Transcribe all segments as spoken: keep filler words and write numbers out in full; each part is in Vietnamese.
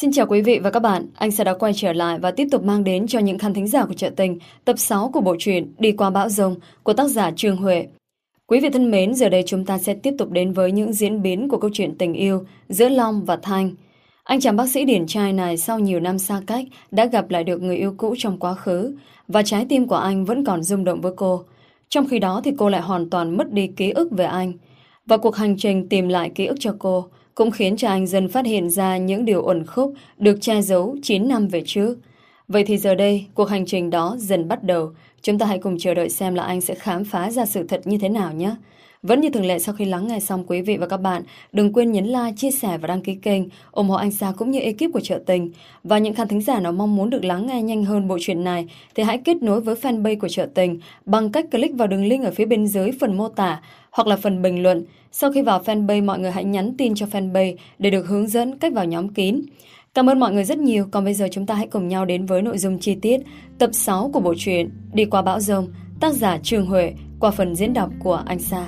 Xin chào quý vị và các bạn, anh sẽ đã quay trở lại và tiếp tục mang đến cho những khán thính giả của Chợ Tình tập sáu của bộ truyện Đi qua bão giông của tác giả Trương Huệ. Quý vị thân mến, giờ đây chúng ta sẽ tiếp tục đến với những diễn biến của câu chuyện tình yêu giữa Long và Thanh. Anh chàng bác sĩ điển trai này sau nhiều năm xa cách đã gặp lại được người yêu cũ trong quá khứ và trái tim của anh vẫn còn rung động với cô. Trong khi đó thì cô lại hoàn toàn mất đi ký ức về anh. Và cuộc hành trình tìm lại ký ức cho cô cũng khiến cho anh dần phát hiện ra những điều uẩn khúc được che giấu chín năm về trước. Vậy thì giờ đây, cuộc hành trình đó dần bắt đầu. Chúng ta hãy cùng chờ đợi xem là anh sẽ khám phá ra sự thật như thế nào nhé. Vẫn như thường lệ, sau khi lắng nghe xong, quý vị và các bạn đừng quên nhấn like, chia sẻ và đăng ký kênh, ủng hộ anh Sa cũng như ekip của Chợ Tình. Và những khán thính giả nào mong muốn được lắng nghe nhanh hơn bộ truyện này thì hãy kết nối với fanpage của Chợ Tình bằng cách click vào đường link ở phía bên dưới phần mô tả hoặc là phần bình luận. Sau khi vào fanpage, mọi người hãy nhắn tin cho fanpage để được hướng dẫn cách vào nhóm kín. Cảm ơn mọi người rất nhiều. Còn bây giờ chúng ta hãy cùng nhau đến với nội dung chi tiết tập sáu của bộ truyện Đi qua bão giông, tác giả Trương Huệ, qua phần diễn đọc của anh Sa.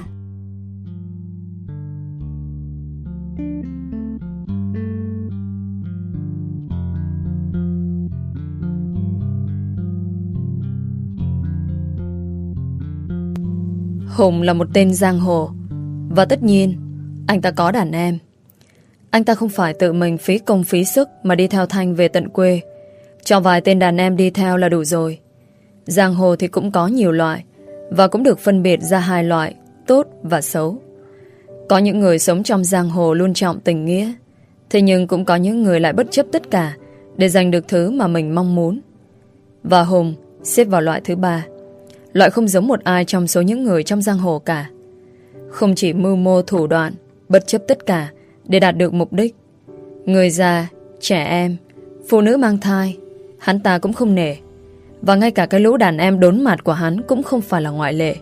Hùng là một tên giang hồ, và tất nhiên anh ta có đàn em. Anh ta không phải tự mình phí công phí sức mà đi theo Thanh về tận quê. Cho vài tên đàn em đi theo là đủ rồi. Giang hồ thì cũng có nhiều loại, và cũng được phân biệt ra hai loại, tốt và xấu. Có những người sống trong giang hồ luôn trọng tình nghĩa, thế nhưng cũng có những người lại bất chấp tất cả để giành được thứ mà mình mong muốn. Và Hùng xếp vào loại thứ ba, loại không giống một ai trong số những người trong giang hồ cả. Không chỉ mưu mô thủ đoạn, bất chấp tất cả để đạt được mục đích. Người già, trẻ em, phụ nữ mang thai, hắn ta cũng không nể. Và ngay cả cái lũ đàn em đốn mặt của hắn cũng không phải là ngoại lệ.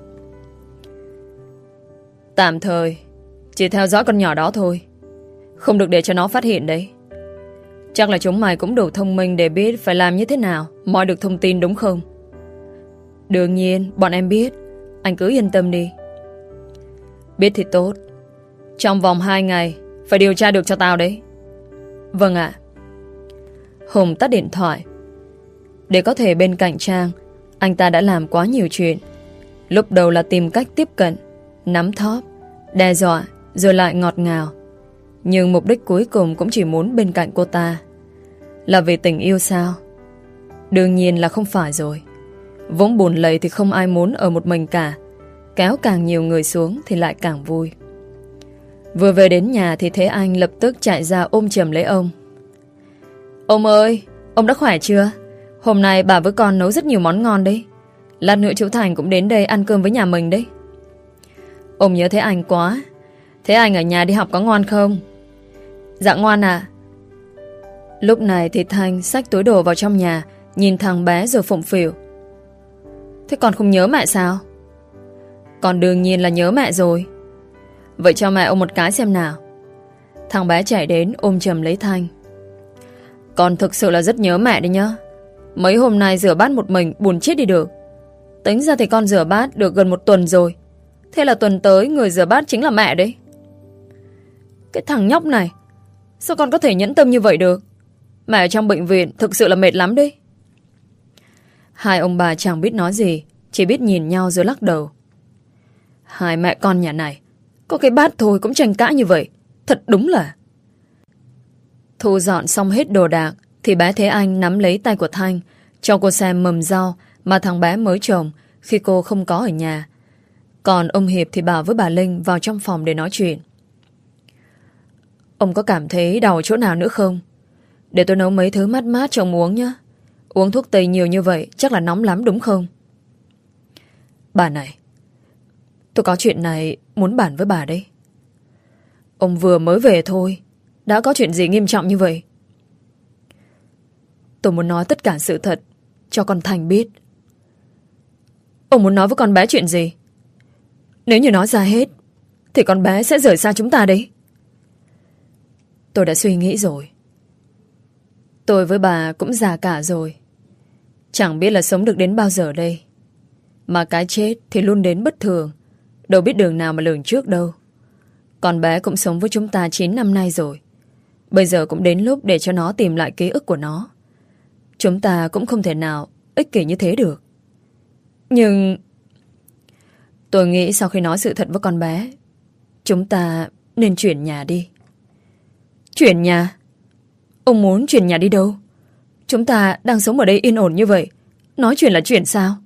Tạm thời chỉ theo dõi con nhỏ đó thôi, không được để cho nó phát hiện đấy. Chắc là chúng mày cũng đủ thông minh để biết phải làm như thế nào moi được thông tin, đúng không? Đương nhiên bọn em biết. Anh cứ yên tâm đi. Biết thì tốt. Trong vòng hai ngày phải điều tra được cho tao đấy. Vâng ạ. Hùng tắt điện thoại. Để có thể bên cạnh Trang, anh ta đã làm quá nhiều chuyện. Lúc đầu là tìm cách tiếp cận, nắm thóp, đe dọa, rồi lại ngọt ngào. Nhưng mục đích cuối cùng cũng chỉ muốn bên cạnh cô ta. Là vì tình yêu sao? Đương nhiên là không phải rồi. Vốn buồn lầy thì không ai muốn ở một mình cả. Kéo càng nhiều người xuống thì lại càng vui. Vừa về đến nhà thì Thế Anh lập tức chạy ra ôm chầm lấy ông. Ông ơi, ông đã khỏe chưa? Hôm nay bà với con nấu rất nhiều món ngon đấy. Lát nữa chú Thành cũng đến đây ăn cơm với nhà mình đấy. Ông nhớ Thế Anh quá. Thế Anh ở nhà đi học có ngoan không? Dạ ngoan à. Lúc này thì Thanh xách túi đồ vào trong nhà, nhìn thằng bé rồi phụng phịu. Thế con không nhớ mẹ sao? Con đương nhiên là nhớ mẹ rồi. Vậy cho mẹ ông một cái xem nào. Thằng bé chạy đến ôm chầm lấy Thanh. Con thực sự là rất nhớ mẹ đấy nhá. Mấy hôm nay rửa bát một mình buồn chết đi được. Tính ra thì con rửa bát được gần một tuần rồi. Thế là tuần tới người rửa bát chính là mẹ đấy. Cái thằng nhóc này, sao con có thể nhẫn tâm như vậy được? Mẹ ở trong bệnh viện thực sự là mệt lắm đấy. Hai ông bà chẳng biết nói gì, chỉ biết nhìn nhau rồi lắc đầu. Hai mẹ con nhà này, có cái bát thôi cũng tranh cãi như vậy. Thật đúng là. Thu dọn xong hết đồ đạc thì bé Thế Anh nắm lấy tay của Thanh, cho cô xem mầm rau mà thằng bé mới trồng khi cô không có ở nhà. Còn ông Hiệp thì bảo với bà Linh vào trong phòng để nói chuyện. Ông có cảm thấy đau chỗ nào nữa không? Để tôi nấu mấy thứ mát mát cho ông uống nhé. Uống thuốc tây nhiều như vậy chắc là nóng lắm đúng không? Bà này, tôi có chuyện này muốn bàn với bà đấy. Ông vừa mới về thôi, đã có chuyện gì nghiêm trọng như vậy? Tôi muốn nói tất cả sự thật cho con Thành biết. Ông muốn nói với con bé chuyện gì? Nếu như nói ra hết thì con bé sẽ rời xa chúng ta đấy. Tôi đã suy nghĩ rồi. Tôi với bà cũng già cả rồi. Chẳng biết là sống được đến bao giờ đây. Mà cái chết thì luôn đến bất thường. Đâu biết đường nào mà lường trước đâu. Con bé cũng sống với chúng ta chín năm nay rồi. Bây giờ cũng đến lúc để cho nó tìm lại ký ức của nó. Chúng ta cũng không thể nào ích kỷ như thế được. Nhưng tôi nghĩ sau khi nói sự thật với con bé, chúng ta nên chuyển nhà đi. Chuyển nhà? Ông muốn chuyển nhà đi đâu? Chúng ta đang sống ở đây yên ổn như vậy, nói chuyện là chuyển sao?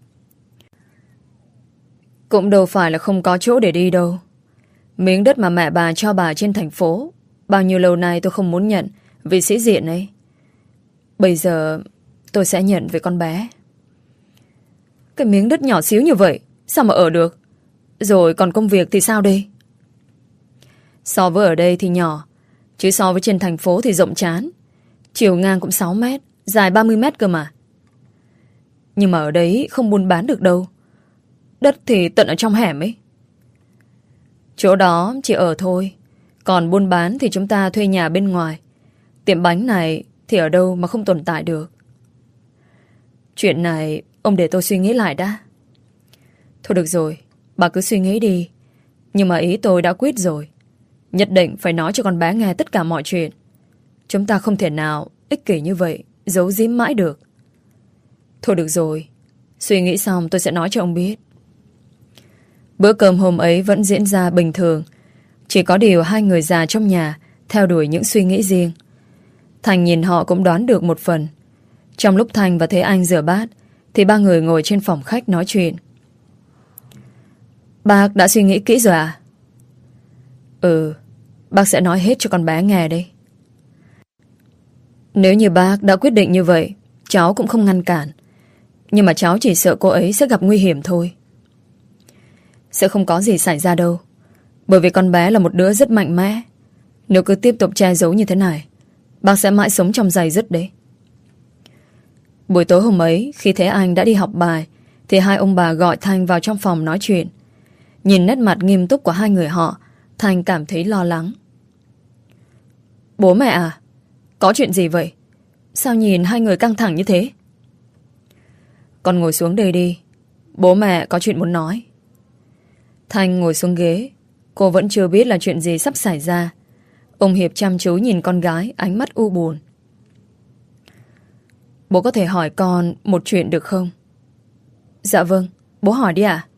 Cũng đâu phải là không có chỗ để đi đâu. Miếng đất mà mẹ bà cho bà trên thành phố, bao nhiêu lâu nay tôi không muốn nhận vì sĩ diện ấy. Bây giờ tôi sẽ nhận với con bé. Cái miếng đất nhỏ xíu như vậy sao mà ở được? Rồi còn công việc thì sao đây? So với ở đây thì nhỏ, chứ so với trên thành phố thì rộng chán. Chiều ngang cũng sáu mét, dài ba mươi mét cơ mà. Nhưng mà ở đấy không buôn bán được đâu. Đất thì tận ở trong hẻm ấy. Chỗ đó chỉ ở thôi. Còn buôn bán thì chúng ta thuê nhà bên ngoài. Tiệm bánh này thì ở đâu mà không tồn tại được. Chuyện này ông để tôi suy nghĩ lại đã. Thôi được rồi, bà cứ suy nghĩ đi. Nhưng mà ý tôi đã quyết rồi. Nhất định phải nói cho con bé nghe tất cả mọi chuyện. Chúng ta không thể nào ích kỷ như vậy, giấu giếm mãi được. Thôi được rồi, suy nghĩ xong tôi sẽ nói cho ông biết. Bữa cơm hôm ấy vẫn diễn ra bình thường. Chỉ có điều hai người già trong nhà theo đuổi những suy nghĩ riêng. Thành nhìn họ cũng đoán được một phần. Trong lúc Thành và Thế Anh rửa bát thì ba người ngồi trên phòng khách nói chuyện. Bác đã suy nghĩ kỹ rồi à? Ừ, bác sẽ nói hết cho con bé nghe đây. Nếu như bác đã quyết định như vậy, cháu cũng không ngăn cản. Nhưng mà cháu chỉ sợ cô ấy sẽ gặp nguy hiểm thôi. Sẽ không có gì xảy ra đâu. Bởi vì con bé là một đứa rất mạnh mẽ. Nếu cứ tiếp tục che giấu như thế này, bác sẽ mãi sống trong giày dứt đấy. Buổi tối hôm ấy, khi Thế Anh đã đi học bài, thì hai ông bà gọi Thanh vào trong phòng nói chuyện. Nhìn nét mặt nghiêm túc của hai người họ, Thanh cảm thấy lo lắng. Bố mẹ à, có chuyện gì vậy? Sao nhìn hai người căng thẳng như thế? Con ngồi xuống đây đi. Bố mẹ có chuyện muốn nói. Thanh ngồi xuống ghế. Cô vẫn chưa biết là chuyện gì sắp xảy ra. Ông Hiệp chăm chú nhìn con gái, ánh mắt u buồn. Bố có thể hỏi con một chuyện được không? Dạ vâng, bố hỏi đi ạ.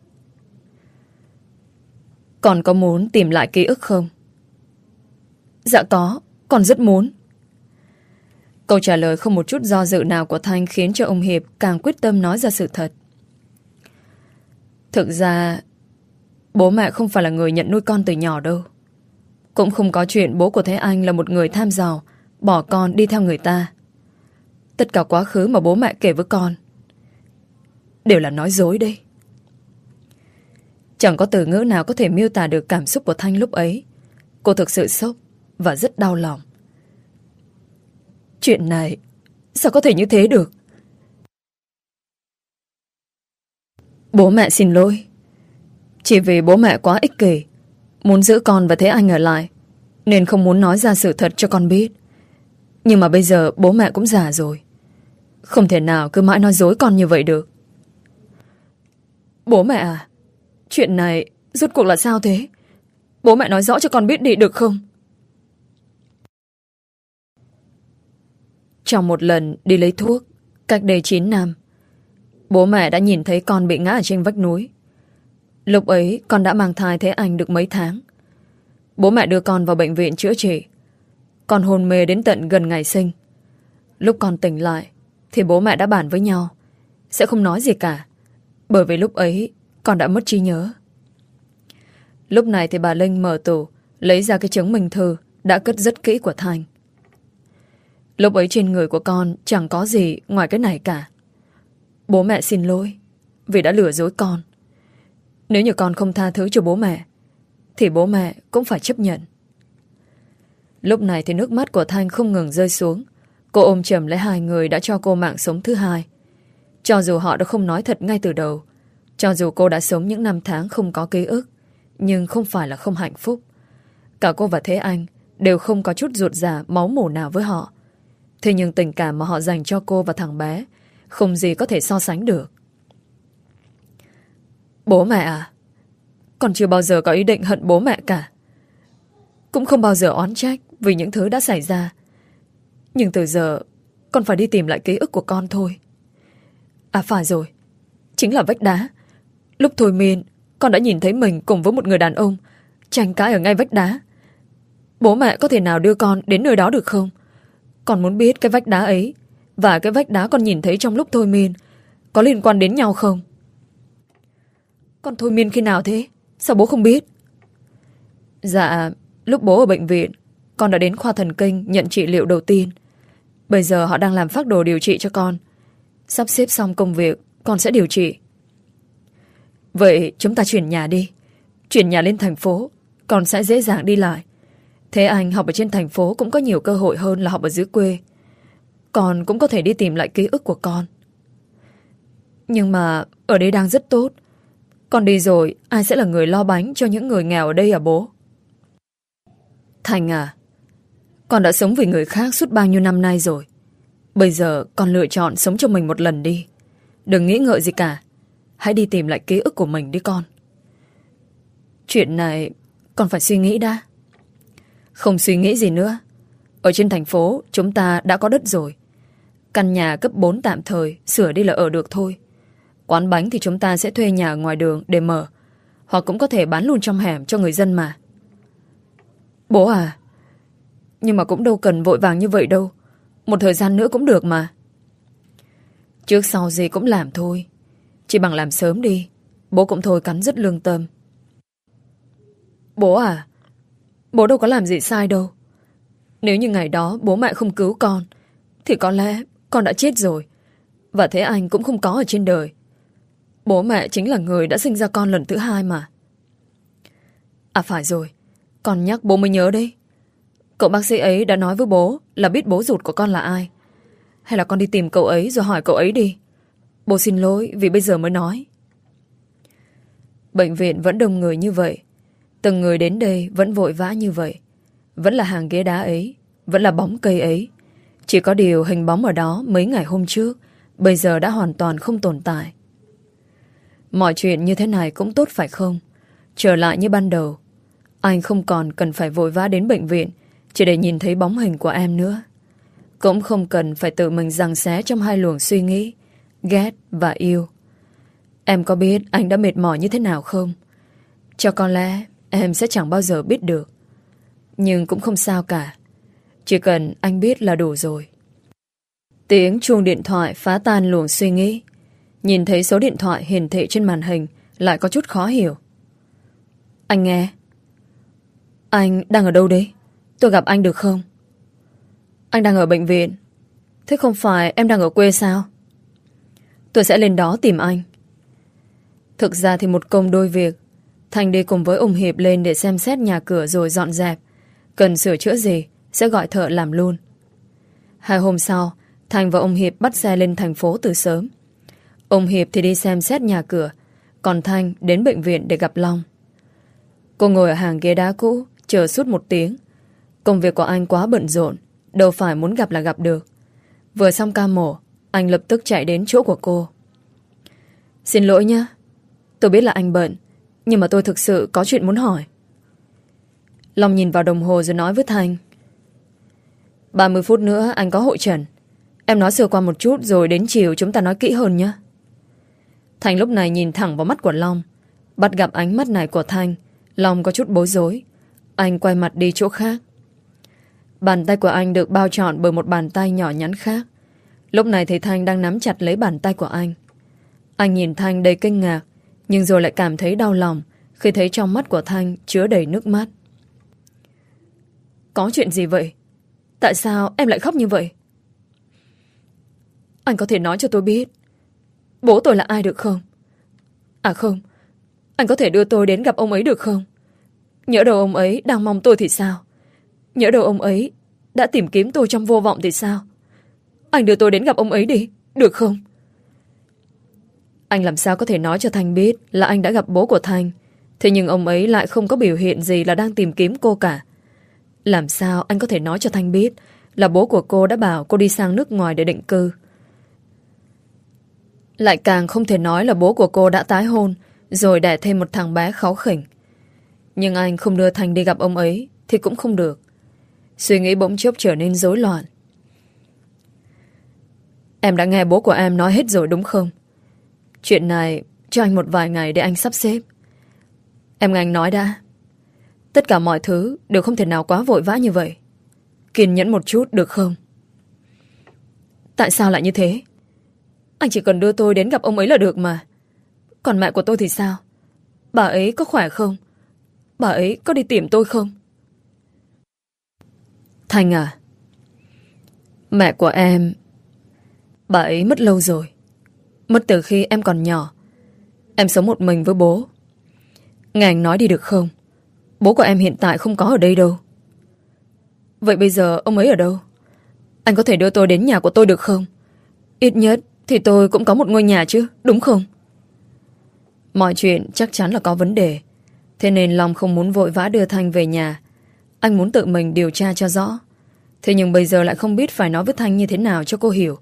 Con có muốn tìm lại ký ức không? Dạ có, con rất muốn. Câu trả lời không một chút do dự nào của Thanh khiến cho ông Hiệp càng quyết tâm nói ra sự thật. Thực ra, bố mẹ không phải là người nhận nuôi con từ nhỏ đâu. Cũng không có chuyện bố của Thế Anh là một người tham giàu, bỏ con đi theo người ta. Tất cả quá khứ mà bố mẹ kể với con đều là nói dối đây. Chẳng có từ ngữ nào có thể miêu tả được cảm xúc của Thanh lúc ấy. Cô thực sự sốc và rất đau lòng. Chuyện này sao có thể như thế được? Bố mẹ xin lỗi. Chỉ vì bố mẹ quá ích kỷ, muốn giữ con và Thế Anh ở lại, nên không muốn nói ra sự thật cho con biết. Nhưng mà bây giờ bố mẹ cũng già rồi, không thể nào cứ mãi nói dối con như vậy được. Bố mẹ à, chuyện này rốt cuộc là sao thế? Bố mẹ nói rõ cho con biết đi được không? Trong một lần đi lấy thuốc cách đây chín năm, bố mẹ đã nhìn thấy con bị ngã ở trên vách núi. Lúc ấy con đã mang thai Thế Anh được mấy tháng. Bố mẹ đưa con vào bệnh viện chữa trị. Con hôn mê đến tận gần ngày sinh. Lúc con tỉnh lại thì bố mẹ đã bàn với nhau sẽ không nói gì cả, bởi vì lúc ấy con đã mất trí nhớ. Lúc này thì bà Linh mở tủ, lấy ra cái chứng minh thư đã cất rất kỹ của Thành. Lúc ấy trên người của con chẳng có gì ngoài cái này cả. Bố mẹ xin lỗi vì đã lừa dối con. Nếu như con không tha thứ cho bố mẹ thì bố mẹ cũng phải chấp nhận. Lúc này thì nước mắt của Thanh không ngừng rơi xuống. Cô ôm chầm lấy hai người đã cho cô mạng sống thứ hai. Cho dù họ đã không nói thật ngay từ đầu, cho dù cô đã sống những năm tháng không có ký ức, nhưng không phải là không hạnh phúc. Cả cô và Thế Anh đều không có chút ruột rà máu mủ nào với họ. Thế nhưng tình cảm mà họ dành cho cô và thằng bé không gì có thể so sánh được. Bố mẹ à, con chưa bao giờ có ý định hận bố mẹ cả, cũng không bao giờ oán trách vì những thứ đã xảy ra. Nhưng từ giờ con phải đi tìm lại ký ức của con thôi. À phải rồi, chính là vách đá. Lúc thôi miên, con đã nhìn thấy mình cùng với một người đàn ông tranh cãi ở ngay vách đá. Bố mẹ có thể nào đưa con đến nơi đó được không? Con muốn biết cái vách đá ấy và cái vách đá con nhìn thấy trong lúc thôi miên có liên quan đến nhau không? Con thôi miên khi nào thế? Sao bố không biết? Dạ, lúc bố ở bệnh viện, con đã đến khoa thần kinh nhận trị liệu đầu tiên. Bây giờ họ đang làm phác đồ điều trị cho con. Sắp xếp xong công việc, con sẽ điều trị. Vậy chúng ta chuyển nhà đi. Chuyển nhà lên thành phố, con sẽ dễ dàng đi lại. Thế anh học ở trên thành phố cũng có nhiều cơ hội hơn là học ở dưới quê. Con cũng có thể đi tìm lại ký ức của con. Nhưng mà ở đây đang rất tốt. Con đi rồi, ai sẽ là người lo bánh cho những người nghèo ở đây à bố? Thành à, con đã sống vì người khác suốt bao nhiêu năm nay rồi. Bây giờ con lựa chọn sống cho mình một lần đi. Đừng nghĩ ngợi gì cả. Hãy đi tìm lại ký ức của mình đi con. Chuyện này con phải suy nghĩ đã. Không suy nghĩ gì nữa. Ở trên thành phố chúng ta đã có đất rồi. Căn nhà cấp bốn tạm thời sửa đi là ở được thôi. Quán bánh thì chúng ta sẽ thuê nhà ở ngoài đường để mở. Hoặc cũng có thể bán luôn trong hẻm cho người dân mà. Bố à, nhưng mà cũng đâu cần vội vàng như vậy đâu. Một thời gian nữa cũng được mà. Trước sau gì cũng làm thôi. Chỉ bằng làm sớm đi. Bố cũng thôi cắn rứt lương tâm. Bố à, bố đâu có làm gì sai đâu. Nếu như ngày đó bố mẹ không cứu con thì có lẽ con đã chết rồi. Và thế anh cũng không có ở trên đời. Bố mẹ chính là người đã sinh ra con lần thứ hai mà. À phải rồi, con nhắc bố mới nhớ đấy. Cậu bác sĩ ấy đã nói với bố là biết bố ruột của con là ai. Hay là con đi tìm cậu ấy rồi hỏi cậu ấy đi. Bố xin lỗi vì bây giờ mới nói. Bệnh viện vẫn đông người như vậy. Từng người đến đây vẫn vội vã như vậy. Vẫn là hàng ghế đá ấy, vẫn là bóng cây ấy. Chỉ có điều hình bóng ở đó mấy ngày hôm trước bây giờ đã hoàn toàn không tồn tại. Mọi chuyện như thế này cũng tốt phải không? Trở lại như ban đầu. Anh không còn cần phải vội vã đến bệnh viện chỉ để nhìn thấy bóng hình của em nữa. Cũng không cần phải tự mình giằng xé trong hai luồng suy nghĩ ghét và yêu. Em có biết anh đã mệt mỏi như thế nào không? Cho có lẽ em sẽ chẳng bao giờ biết được. Nhưng cũng không sao cả. Chỉ cần anh biết là đủ rồi. Tiếng chuông điện thoại phá tan luồng suy nghĩ. Nhìn thấy số điện thoại hiển thị trên màn hình lại có chút khó hiểu. Anh nghe. Anh đang ở đâu đấy? Tôi gặp anh được không? Anh đang ở bệnh viện. Thế không phải em đang ở quê sao? Tôi sẽ lên đó tìm anh. Thực ra thì một công đôi việc. Thành đi cùng với ông Hiệp lên để xem xét nhà cửa rồi dọn dẹp. Cần sửa chữa gì sẽ gọi thợ làm luôn. Hai hôm sau, Thành và ông Hiệp bắt xe lên thành phố từ sớm. Ông Hiệp thì đi xem xét nhà cửa, còn Thanh đến bệnh viện để gặp Long. Cô ngồi ở hàng ghế đá cũ chờ suốt một tiếng. Công việc của anh quá bận rộn, đâu phải muốn gặp là gặp được. Vừa xong ca mổ, anh lập tức chạy đến chỗ của cô. Xin lỗi nhé, tôi biết là anh bận, nhưng mà tôi thực sự có chuyện muốn hỏi. Long nhìn vào đồng hồ rồi nói với Thanh. ba mươi phút nữa anh có hội trần. Em nói sơ qua một chút rồi đến chiều chúng ta nói kỹ hơn nhé. Thanh lúc này nhìn thẳng vào mắt của Long. Bắt gặp ánh mắt này của Thanh, Long có chút bối rối. Anh quay mặt đi chỗ khác. Bàn tay của anh được bao trọn bởi một bàn tay nhỏ nhắn khác. Lúc này thấy Thanh đang nắm chặt lấy bàn tay của anh. Anh nhìn Thanh đầy kinh ngạc, nhưng rồi lại cảm thấy đau lòng khi thấy trong mắt của Thanh chứa đầy nước mắt. Có chuyện gì vậy? Tại sao em lại khóc như vậy? Anh có thể nói cho tôi biết bố tôi là ai được không? À không, anh có thể đưa tôi đến gặp ông ấy được không? Nhỡ đâu ông ấy đang mong tôi thì sao? Nhỡ đâu ông ấy đã tìm kiếm tôi trong vô vọng thì sao? Anh đưa tôi đến gặp ông ấy đi, được không? Anh làm sao có thể nói cho Thanh biết là anh đã gặp bố của Thanh, thế nhưng ông ấy lại không có biểu hiện gì là đang tìm kiếm cô cả. Làm sao anh có thể nói cho Thanh biết là bố của cô đã bảo cô đi sang nước ngoài để định cư? Lại càng không thể nói là bố của cô đã tái hôn rồi đẻ thêm một thằng bé kháu khỉnh. Nhưng anh không đưa Thanh đi gặp ông ấy thì cũng không được. Suy nghĩ bỗng chốc trở nên rối loạn. Em đã nghe bố của em nói hết rồi đúng không? Chuyện này cho anh một vài ngày để anh sắp xếp. Em nghe anh nói đã. Tất cả mọi thứ đều không thể nào quá vội vã như vậy. Kiên nhẫn một chút được không? Tại sao lại như thế? Anh chỉ cần đưa tôi đến gặp ông ấy là được mà. Còn mẹ của tôi thì sao? Bà ấy có khỏe không? Bà ấy có đi tìm tôi không? Thanh à, mẹ của em, bà ấy mất lâu rồi. Mất từ khi em còn nhỏ. Em sống một mình với bố. Nghe anh nói đi được không? Bố của em hiện tại không có ở đây đâu. Vậy bây giờ ông ấy ở đâu? Anh có thể đưa tôi đến nhà của tôi được không? Ít nhất thì tôi cũng có một ngôi nhà chứ, đúng không? Mọi chuyện chắc chắn là có vấn đề. Thế nên Long không muốn vội vã đưa Thanh về nhà. Anh muốn tự mình điều tra cho rõ. Thế nhưng bây giờ lại không biết phải nói với Thanh như thế nào cho cô hiểu.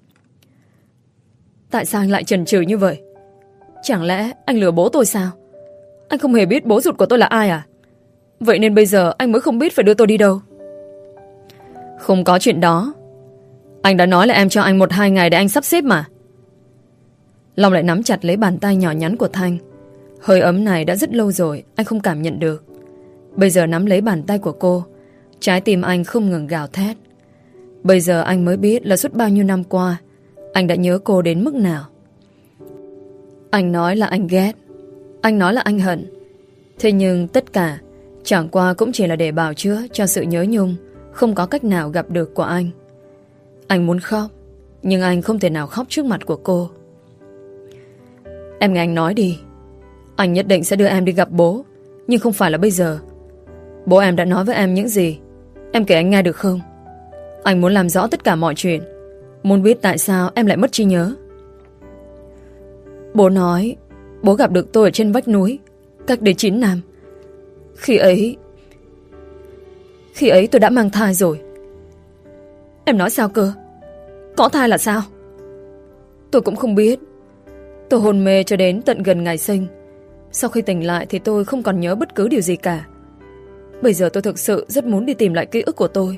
Tại sao anh lại chần chừ như vậy? Chẳng lẽ anh lừa bố tôi sao? Anh không hề biết bố ruột của tôi là ai à? Vậy nên bây giờ anh mới không biết phải đưa tôi đi đâu. Không có chuyện đó. Anh đã nói là em cho anh một hai ngày để anh sắp xếp mà. Long lại nắm chặt lấy bàn tay nhỏ nhắn của Thanh. Hơi ấm này đã rất lâu rồi anh không cảm nhận được. Bây giờ nắm lấy bàn tay của cô, trái tim anh không ngừng gào thét. Bây giờ anh mới biết là suốt bao nhiêu năm qua anh đã nhớ cô đến mức nào. Anh nói là anh ghét, anh nói là anh hận. Thế nhưng tất cả chẳng qua cũng chỉ là để bào chữa cho sự nhớ nhung không có cách nào gặp được của anh. Anh muốn khóc, nhưng anh không thể nào khóc trước mặt của cô. Em nghe anh nói đi. Anh nhất định sẽ đưa em đi gặp bố, nhưng không phải là bây giờ. Bố em đã nói với em những gì? Em kể anh nghe được không? Anh muốn làm rõ tất cả mọi chuyện, muốn biết tại sao em lại mất trí nhớ. Bố nói bố gặp được tôi ở trên vách núi cách đây chín năm. Khi ấy Khi ấy tôi đã mang thai rồi. Em nói sao cơ? Có thai là sao? Tôi cũng không biết. Tôi hôn mê cho đến tận gần ngày sinh. Sau khi tỉnh lại thì tôi không còn nhớ bất cứ điều gì cả. Bây giờ tôi thực sự rất muốn đi tìm lại ký ức của tôi.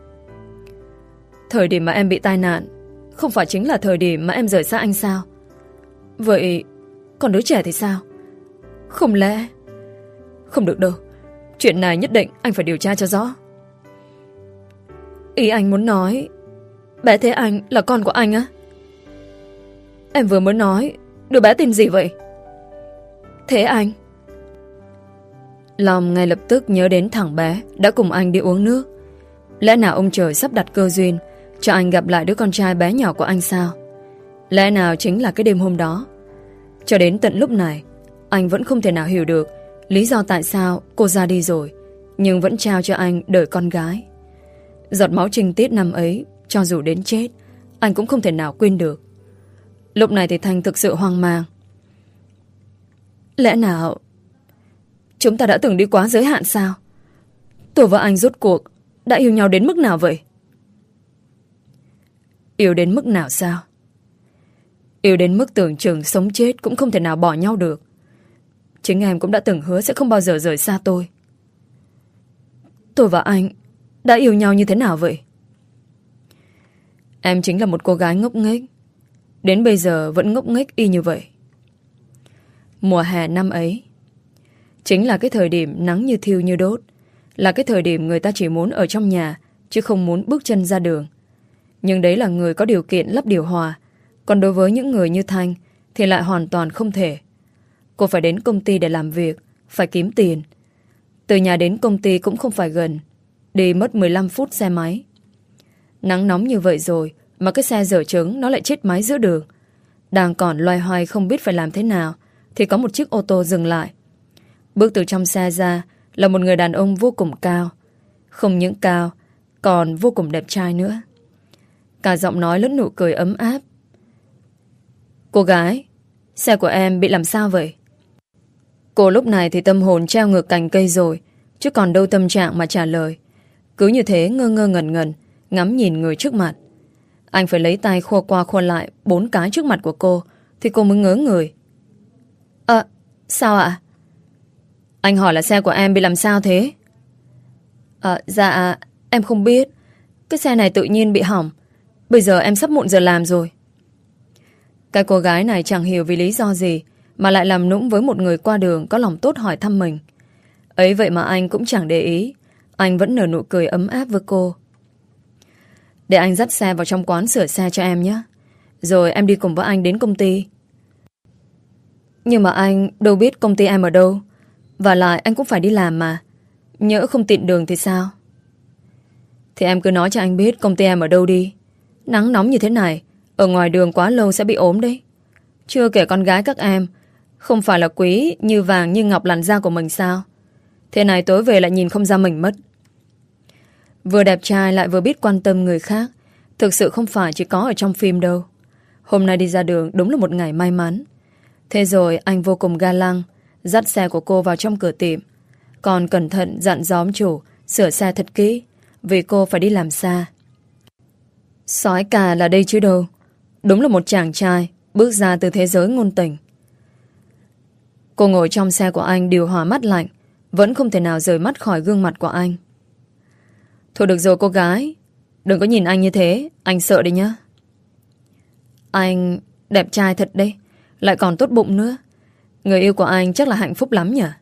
Thời điểm mà em bị tai nạn không phải chính là thời điểm mà em rời xa anh sao? Vậy còn đứa trẻ thì sao? Không lẽ... Không được đâu. Chuyện này nhất định anh phải điều tra cho rõ. Ý anh muốn nói bé Thế Anh là con của anh á? Em vừa mới nói đứa bé tên gì vậy? Thế Anh. Long ngay lập tức nhớ đến thằng bé đã cùng anh đi uống nước. Lẽ nào ông trời sắp đặt cơ duyên cho anh gặp lại đứa con trai bé nhỏ của anh sao? Lẽ nào chính là cái đêm hôm đó? Cho đến tận lúc này anh vẫn không thể nào hiểu được lý do tại sao cô ra đi rồi nhưng vẫn trao cho anh đời con gái. Giọt máu trinh tiết năm ấy, cho dù đến chết anh cũng không thể nào quên được. Lúc này thì Thanh thực sự hoang mang. Lẽ nào chúng ta đã từng đi quá giới hạn sao? Tôi và anh rốt cuộc đã yêu nhau đến mức nào vậy? Yêu đến mức nào sao? Yêu đến mức tưởng chừng sống chết cũng không thể nào bỏ nhau được. Chính em cũng đã từng hứa sẽ không bao giờ rời xa tôi. Tôi và anh đã yêu nhau như thế nào vậy? Em chính là một cô gái ngốc nghếch. Đến bây giờ vẫn ngốc nghếch y như vậy. Mùa hè năm ấy chính là cái thời điểm nắng như thiêu như đốt. Là cái thời điểm người ta chỉ muốn ở trong nhà chứ không muốn bước chân ra đường. Nhưng đấy là người có điều kiện lắp điều hòa. Còn đối với những người như Thanh thì lại hoàn toàn không thể. Cô phải đến công ty để làm việc, phải kiếm tiền. Từ nhà đến công ty cũng không phải gần, đi mất mười lăm phút xe máy. Nắng nóng như vậy rồi mà cái xe dở trứng nó lại chết máy giữa đường. Đang còn loay hoay không biết phải làm thế nào thì có một chiếc ô tô dừng lại. Bước từ trong xe ra là một người đàn ông vô cùng cao. Không những cao, còn vô cùng đẹp trai nữa. Cả giọng nói lẫn nụ cười ấm áp. Cô gái, xe của em bị làm sao vậy? Cô lúc này thì tâm hồn treo ngược cành cây rồi, chứ còn đâu tâm trạng mà trả lời. Cứ như thế ngơ ngơ ngẩn ngẩn, ngắm nhìn người trước mặt. Anh phải lấy tay khua qua khua lại bốn cái trước mặt của cô thì cô mới ngớ người. À, sao ạ? Anh hỏi là xe của em bị làm sao thế? À, dạ, Em không biết. Cái xe này tự nhiên bị hỏng. Bây giờ em sắp muộn giờ làm rồi. Cái cô gái này chẳng hiểu vì lý do gì mà lại làm nũng với một người qua đường có lòng tốt hỏi thăm mình. Ấy vậy mà anh cũng chẳng để ý. Anh vẫn nở nụ cười ấm áp với cô. Để anh dắt xe vào trong quán sửa xe cho em nhé. Rồi em đi cùng với anh đến công ty. Nhưng mà anh đâu biết công ty em ở đâu. Và lại anh cũng phải đi làm mà. Nhỡ không tiện đường thì sao? Thì em cứ nói cho anh biết công ty em ở đâu đi. Nắng nóng như thế này, ở ngoài đường quá lâu sẽ bị ốm đấy. Chưa kể con gái các em không phải là quý như vàng như ngọc làn da của mình sao? Thế này tối về lại nhìn không ra mình mất. Vừa đẹp trai lại vừa biết quan tâm người khác. Thực sự không phải chỉ có ở trong phim đâu. Hôm nay đi ra đường đúng là một ngày may mắn. Thế rồi anh vô cùng ga lăng dắt xe của cô vào trong cửa tiệm. Còn cẩn thận dặn dò ông chủ sửa xe thật kỹ, vì cô phải đi làm xa. Sói cà là đây chứ đâu. Đúng là một chàng trai bước ra từ thế giới ngôn tình. Cô ngồi trong xe của anh điều hòa mắt lạnh, vẫn không thể nào rời mắt khỏi gương mặt của anh. Thôi được rồi cô gái, đừng có nhìn anh như thế, anh sợ đấy nhá. Anh đẹp trai thật đấy, lại còn tốt bụng nữa. Người yêu của anh chắc là hạnh phúc lắm nhỉ?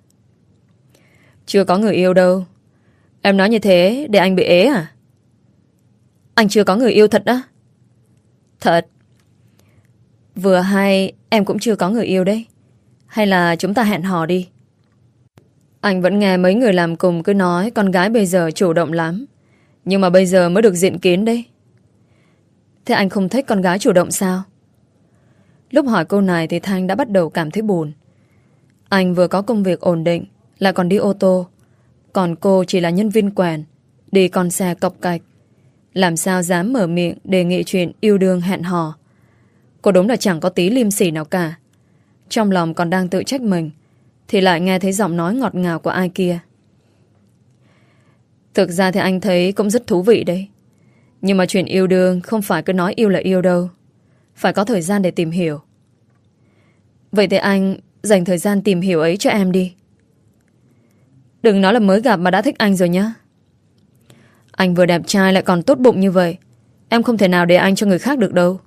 Chưa có người yêu đâu. Em nói như thế để anh bị ế à? Anh chưa có người yêu thật á? Thật. Vừa hay em cũng chưa có người yêu đấy. Hay là chúng ta hẹn hò đi? Anh vẫn nghe mấy người làm cùng cứ nói con gái bây giờ chủ động lắm. Nhưng mà bây giờ mới được diện kiến đấy. Thế anh không thích con gái chủ động sao? Lúc hỏi câu này thì Thanh đã bắt đầu cảm thấy buồn. Anh vừa có công việc ổn định, lại còn đi ô tô. Còn cô chỉ là nhân viên quèn, đi con xe cọc cạch. Làm sao dám mở miệng đề nghị chuyện yêu đương hẹn hò. Cô đúng là chẳng có tí liêm sỉ nào cả. Trong lòng còn đang tự trách mình, thì lại nghe thấy giọng nói ngọt ngào của ai kia. Thực ra thì anh thấy cũng rất thú vị đấy. Nhưng mà chuyện yêu đương không phải cứ nói yêu là yêu đâu. Phải có thời gian để tìm hiểu. Vậy thì anh dành thời gian tìm hiểu ấy cho em đi. Đừng nói là mới gặp mà đã thích anh rồi nhá. Anh vừa đẹp trai lại còn tốt bụng như vậy, em không thể nào để anh cho người khác được đâu.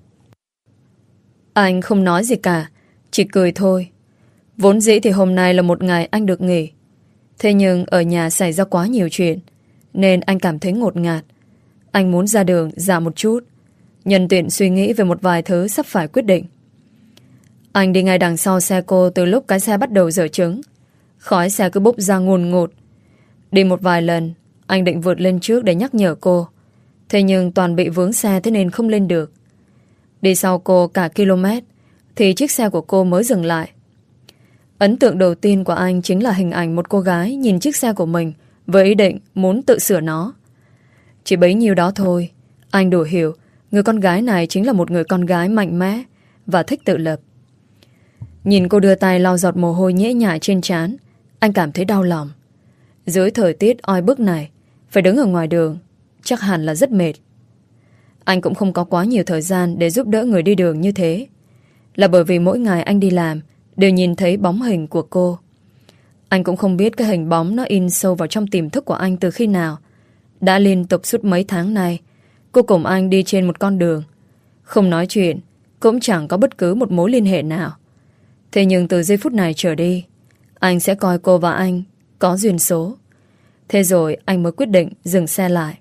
Anh không nói gì cả, chỉ cười thôi. Vốn dĩ thì hôm nay là một ngày anh được nghỉ. Thế nhưng ở nhà xảy ra quá nhiều chuyện, nên anh cảm thấy ngột ngạt. Anh muốn ra đường dạo một chút, nhân tiện suy nghĩ về một vài thứ sắp phải quyết định. Anh đi ngay đằng sau xe cô từ lúc cái xe bắt đầu dở trứng. Khói xe cứ bốc ra ngùn ngụt. Đi một vài lần, anh định vượt lên trước để nhắc nhở cô. Thế nhưng toàn bị vướng xe thế nên không lên được. Đi sau cô cả km thì chiếc xe của cô mới dừng lại. Ấn tượng đầu tiên của anh chính là hình ảnh một cô gái nhìn chiếc xe của mình với ý định muốn tự sửa nó. Chỉ bấy nhiêu đó thôi, anh đủ hiểu người con gái này chính là một người con gái mạnh mẽ và thích tự lập. Nhìn cô đưa tay lau giọt mồ hôi nhễ nhại trên trán, anh cảm thấy đau lòng. Dưới thời tiết oi bức này, phải đứng ở ngoài đường, chắc hẳn là rất mệt. Anh cũng không có quá nhiều thời gian để giúp đỡ người đi đường như thế. Là bởi vì mỗi ngày anh đi làm đều nhìn thấy bóng hình của cô. Anh cũng không biết cái hình bóng nó in sâu vào trong tiềm thức của anh từ khi nào. Đã liên tục suốt mấy tháng nay, cô cùng anh đi trên một con đường. Không nói chuyện, cũng chẳng có bất cứ một mối liên hệ nào. Thế nhưng từ giây phút này trở đi, anh sẽ coi cô và anh có duyên số. Thế rồi anh mới quyết định dừng xe lại.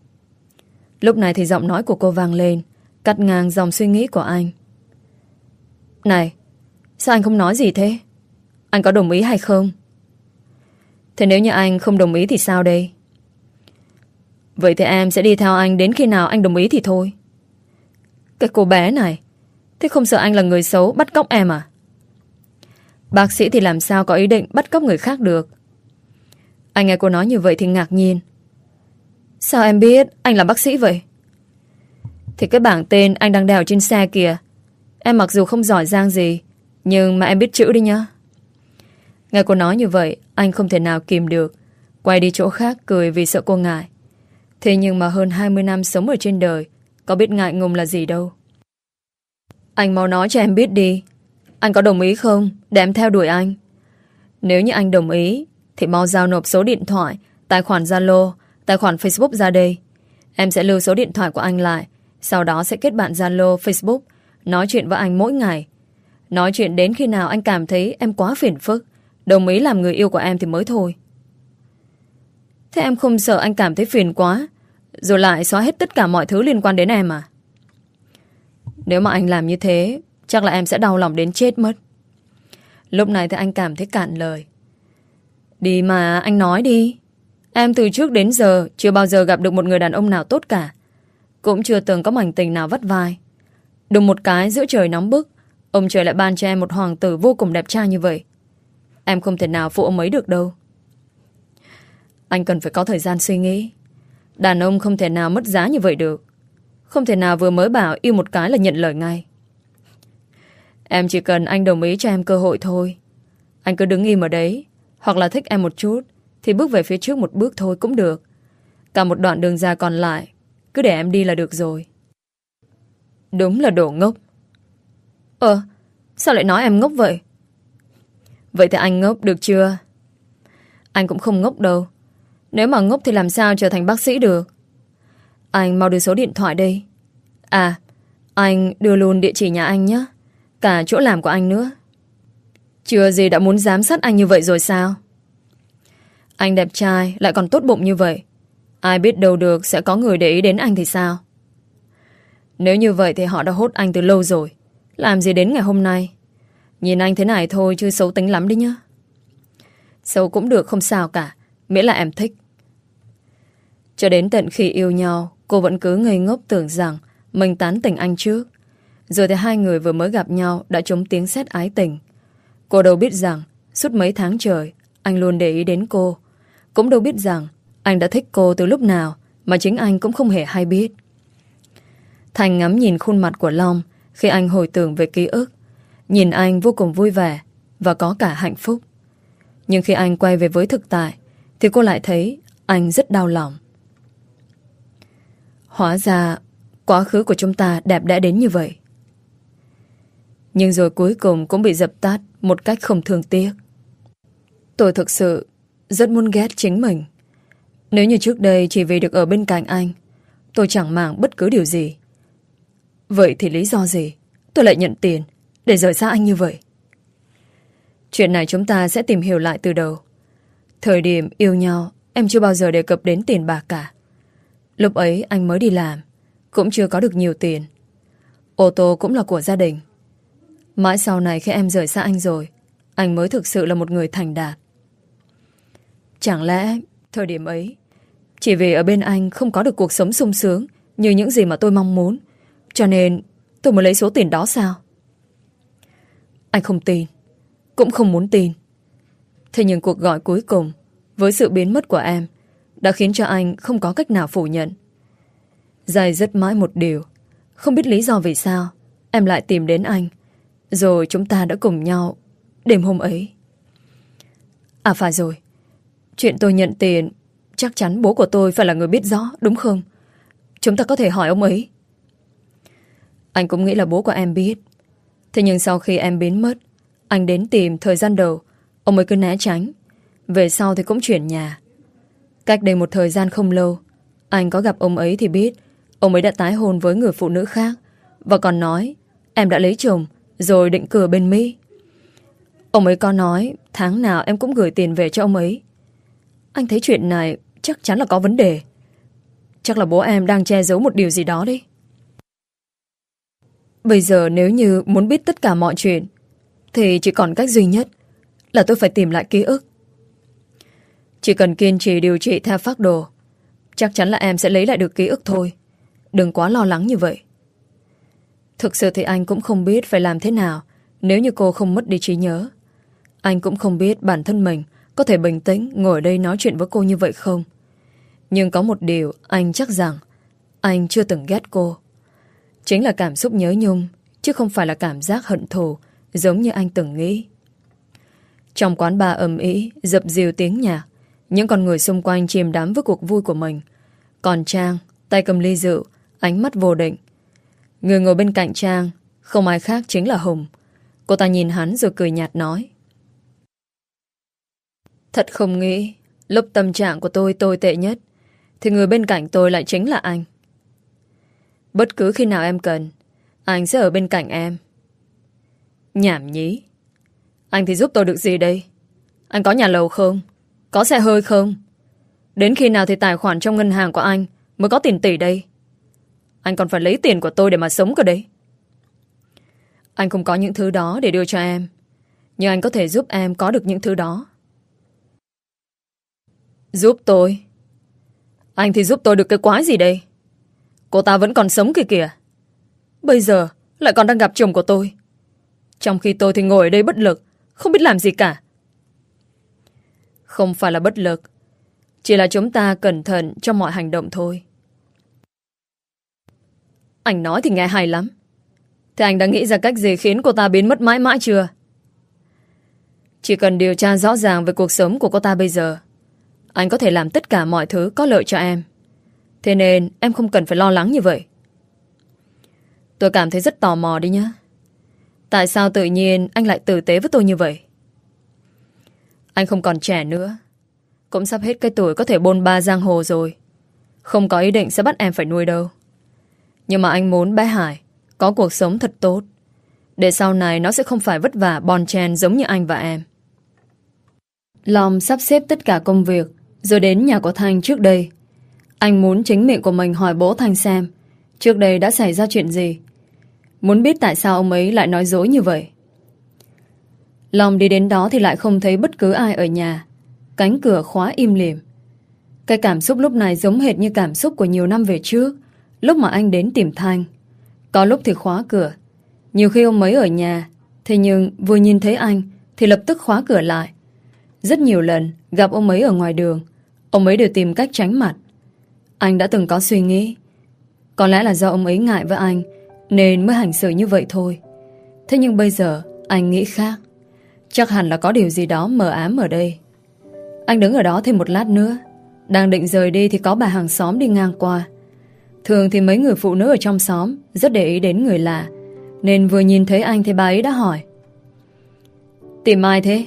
Lúc này thì giọng nói của cô vang lên, cắt ngang dòng suy nghĩ của anh. Này, sao anh không nói gì thế? Anh có đồng ý hay không? Thế nếu như anh không đồng ý thì sao đây? Vậy thì em sẽ đi theo anh đến khi nào anh đồng ý thì thôi. Cái cô bé này, thế không sợ anh là người xấu bắt cóc em à? Bác sĩ thì làm sao có ý định bắt cóc người khác được? Anh nghe cô nói như vậy thì ngạc nhiên. Sao em biết anh là bác sĩ vậy? Thì cái bảng tên anh đang đèo trên xe kìa. Em mặc dù không giỏi giang gì, nhưng mà em biết chữ đi nhá. Nghe cô nói như vậy, anh không thể nào kìm được, quay đi chỗ khác cười vì sợ cô ngại. Thế nhưng mà hơn hai mươi năm sống ở trên đời, có biết ngại ngùng là gì đâu. Anh mau nói cho em biết đi, anh có đồng ý không để em theo đuổi anh? Nếu như anh đồng ý thì mau giao nộp số điện thoại, tài khoản Zalo tài khoản Facebook ra đây. Em sẽ lưu số điện thoại của anh lại, sau đó sẽ kết bạn Zalo, Facebook, nói chuyện với anh mỗi ngày. Nói chuyện đến khi nào anh cảm thấy em quá phiền phức, đồng ý làm người yêu của em thì mới thôi. Thế em không sợ anh cảm thấy phiền quá, rồi lại xóa hết tất cả mọi thứ liên quan đến em à? Nếu mà anh làm như thế, chắc là em sẽ đau lòng đến chết mất. Lúc này thì anh cảm thấy cạn lời. Đi mà, anh nói đi. Em từ trước đến giờ chưa bao giờ gặp được một người đàn ông nào tốt cả, cũng chưa từng có mảnh tình nào vắt vai. Đùng một cái giữa trời nóng bức, ông trời lại ban cho em một hoàng tử vô cùng đẹp trai như vậy. Em không thể nào phụ ông ấy được đâu. Anh cần phải có thời gian suy nghĩ. Đàn ông không thể nào mất giá như vậy được. Không thể nào vừa mới bảo yêu một cái là nhận lời ngay. Em chỉ cần anh đồng ý cho em cơ hội thôi. Anh cứ đứng im ở đấy, hoặc là thích em một chút thì bước về phía trước một bước thôi cũng được. Cả một đoạn đường dài còn lại cứ để em đi là được rồi. Đúng là đồ ngốc. Ờ, sao lại nói em ngốc vậy? Vậy thì anh ngốc được chưa? Anh cũng không ngốc đâu. Nếu mà ngốc thì làm sao trở thành bác sĩ được? Anh mau đưa số điện thoại đây. À, anh đưa luôn địa chỉ nhà anh nhé, cả chỗ làm của anh nữa. Chưa gì đã muốn giám sát anh như vậy rồi sao? Anh đẹp trai lại còn tốt bụng như vậy, ai biết đâu được sẽ có người để ý đến anh thì sao? Nếu như vậy thì họ đã hốt anh từ lâu rồi, làm gì đến ngày hôm nay. Nhìn anh thế này thôi chứ xấu tính lắm đấy nhá. Xấu cũng được, không sao cả, miễn là em thích. Cho đến tận khi yêu nhau, cô vẫn cứ ngây ngốc tưởng rằng mình tán tỉnh anh trước. Rồi thì hai người vừa mới gặp nhau đã trúng tiếng sét ái tình. Cô đâu biết rằng suốt mấy tháng trời anh luôn để ý đến cô. Cũng đâu biết rằng anh đã thích cô từ lúc nào mà chính anh cũng không hề hay biết. Thành ngắm nhìn khuôn mặt của Long khi anh hồi tưởng về ký ức. Nhìn anh vô cùng vui vẻ và có cả hạnh phúc. Nhưng khi anh quay về với thực tại thì cô lại thấy anh rất đau lòng. Hóa ra quá khứ của chúng ta đẹp đẽ đến như vậy. Nhưng rồi cuối cùng cũng bị dập tắt một cách không thương tiếc. Tôi thực sự rất muốn ghét chính mình. Nếu như trước đây chỉ vì được ở bên cạnh anh, tôi chẳng màng bất cứ điều gì. Vậy thì lý do gì tôi lại nhận tiền để rời xa anh như vậy? Chuyện này chúng ta sẽ tìm hiểu lại từ đầu. Thời điểm yêu nhau, em chưa bao giờ đề cập đến tiền bạc cả. Lúc ấy anh mới đi làm, cũng chưa có được nhiều tiền. Ô tô cũng là của gia đình. Mãi sau này khi em rời xa anh rồi, anh mới thực sự là một người thành đạt. Chẳng lẽ thời điểm ấy chỉ vì ở bên anh không có được cuộc sống sung sướng như những gì mà tôi mong muốn, cho nên tôi mới lấy số tiền đó sao? Anh không tin, cũng không muốn tin. Thế nhưng cuộc gọi cuối cùng với sự biến mất của em đã khiến cho anh không có cách nào phủ nhận. Dày dứt mãi một điều, không biết lý do vì sao em lại tìm đến anh, rồi chúng ta đã cùng nhau đêm hôm ấy. À phải rồi, chuyện tôi nhận tiền chắc chắn bố của tôi phải là người biết rõ, đúng không? Chúng ta có thể hỏi ông ấy. Anh cũng nghĩ là bố của em biết. Thế nhưng sau khi em biến mất, anh đến tìm thời gian đầu, ông ấy cứ né tránh. Về sau thì cũng chuyển nhà. Cách đây một thời gian không lâu, anh có gặp ông ấy thì biết ông ấy đã tái hôn với người phụ nữ khác, và còn nói em đã lấy chồng rồi định cư ở bên Mỹ. Ông ấy có nói tháng nào em cũng gửi tiền về cho ông ấy. Anh thấy chuyện này chắc chắn là có vấn đề. Chắc là bố em đang che giấu một điều gì đó đấy. Bây giờ nếu như muốn biết tất cả mọi chuyện thì chỉ còn cách duy nhất là tôi phải tìm lại ký ức. Chỉ cần kiên trì điều trị theo phác đồ, chắc chắn là em sẽ lấy lại được ký ức thôi. Đừng quá lo lắng như vậy. Thực sự thì anh cũng không biết phải làm thế nào nếu như cô không mất đi trí nhớ. Anh cũng không biết bản thân mình có thể bình tĩnh ngồi ở đây nói chuyện với cô như vậy không. Nhưng có một điều anh chắc rằng anh chưa từng ghét cô. Chính là cảm xúc nhớ nhung, chứ không phải là cảm giác hận thù giống như anh từng nghĩ. Trong quán bar ầm ĩ, dập dìu tiếng nhạc, những con người xung quanh chìm đắm với cuộc vui của mình. Còn Trang, tay cầm ly rượu, ánh mắt vô định. Người ngồi bên cạnh Trang không ai khác chính là Hùng. Cô ta nhìn hắn rồi cười nhạt nói: Thật không nghĩ lúc tâm trạng của tôi tồi tệ nhất thì người bên cạnh tôi lại chính là anh. Bất cứ khi nào em cần, anh sẽ ở bên cạnh em. Nhảm nhí. Anh thì giúp tôi được gì đây? Anh có nhà lầu không? Có xe hơi không? Đến khi nào thì tài khoản trong ngân hàng của anh mới có tiền tỷ đây? Anh còn phải lấy tiền của tôi để mà sống cơ đấy. Anh không có những thứ đó để đưa cho em, nhưng anh có thể giúp em có được những thứ đó. Giúp tôi? Anh thì giúp tôi được cái quái gì đây? Cô ta vẫn còn sống kìa kìa. Bây giờ lại còn đang gặp chồng của tôi, trong khi tôi thì ngồi ở đây bất lực, không biết làm gì cả. Không phải là bất lực, chỉ là chúng ta cẩn thận trong mọi hành động thôi. Anh nói thì nghe hay lắm. Thế anh đã nghĩ ra cách gì khiến cô ta biến mất mãi mãi chưa? Chỉ cần điều tra rõ ràng về cuộc sống của cô ta bây giờ, anh có thể làm tất cả mọi thứ có lợi cho em. Thế nên em không cần phải lo lắng như vậy. Tôi cảm thấy rất tò mò đi nhá. Tại sao tự nhiên anh lại tử tế với tôi như vậy? Anh không còn trẻ nữa, cũng sắp hết cái tuổi có thể bôn ba giang hồ rồi. Không có ý định sẽ bắt em phải nuôi đâu. Nhưng mà anh muốn bé Hải có cuộc sống thật tốt, để sau này nó sẽ không phải vất vả bon chen giống như anh và em. Long sắp xếp tất cả công việc rồi đến nhà của Thanh trước đây. Anh muốn chính miệng của mình hỏi bố Thanh xem trước đây đã xảy ra chuyện gì, muốn biết tại sao ông ấy lại nói dối như vậy. Long đi đến đó thì lại không thấy bất cứ ai ở nhà. Cánh cửa khóa im lìm. Cái cảm xúc lúc này giống hệt như cảm xúc của nhiều năm về trước, lúc mà anh đến tìm Thanh. Có lúc thì khóa cửa, nhiều khi ông ấy ở nhà, thế nhưng vừa nhìn thấy anh thì lập tức khóa cửa lại. Rất nhiều lần gặp ông ấy ở ngoài đường, ông ấy đều tìm cách tránh mặt. Anh đã từng có suy nghĩ, có lẽ là do ông ấy ngại với anh nên mới hành xử như vậy thôi. Thế nhưng bây giờ anh nghĩ khác. Chắc hẳn là có điều gì đó mờ ám ở đây. Anh đứng ở đó thêm một lát nữa, đang định rời đi thì có bà hàng xóm đi ngang qua. Thường thì mấy người phụ nữ ở trong xóm rất để ý đến người lạ, nên vừa nhìn thấy anh thì bà ấy đã hỏi: Tìm ai thế?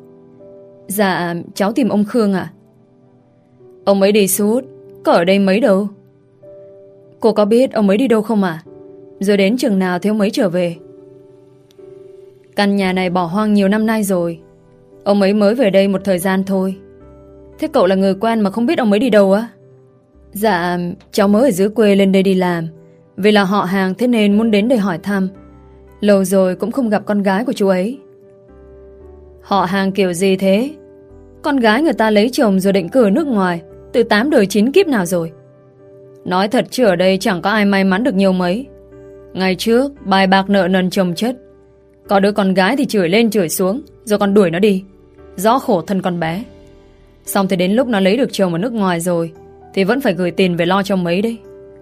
Dạ cháu tìm ông Khương ạ. Ông ấy đi suốt, có ở đây mấy đâu. Cô có biết ông ấy đi đâu không ạ? Rồi đến chừng nào thì ông ấy trở về? Căn nhà này bỏ hoang nhiều năm nay rồi, ông ấy mới về đây một thời gian thôi. Thế cậu là người quen mà không biết ông ấy đi đâu á? Dạ cháu mới ở dưới quê lên đây đi làm, vì là họ hàng thế nên muốn đến đây hỏi thăm. Lâu rồi cũng không gặp con gái của chú ấy. Họ hàng kiểu gì thế? Con gái người ta lấy chồng rồi định cư ở nước ngoài từ tám đời chín kiếp nào rồi. Nói thật chứ ở đây chẳng có ai may mắn được nhiều mấy. Ngày trước bài bạc nợ nần chồng chất, có đứa con gái thì chửi lên chửi xuống, rồi còn đuổi nó đi, rõ khổ thân con bé. Xong thì đến lúc nó lấy được chồng ở nước ngoài rồi thì vẫn phải gửi tiền về lo cho mấy đấy.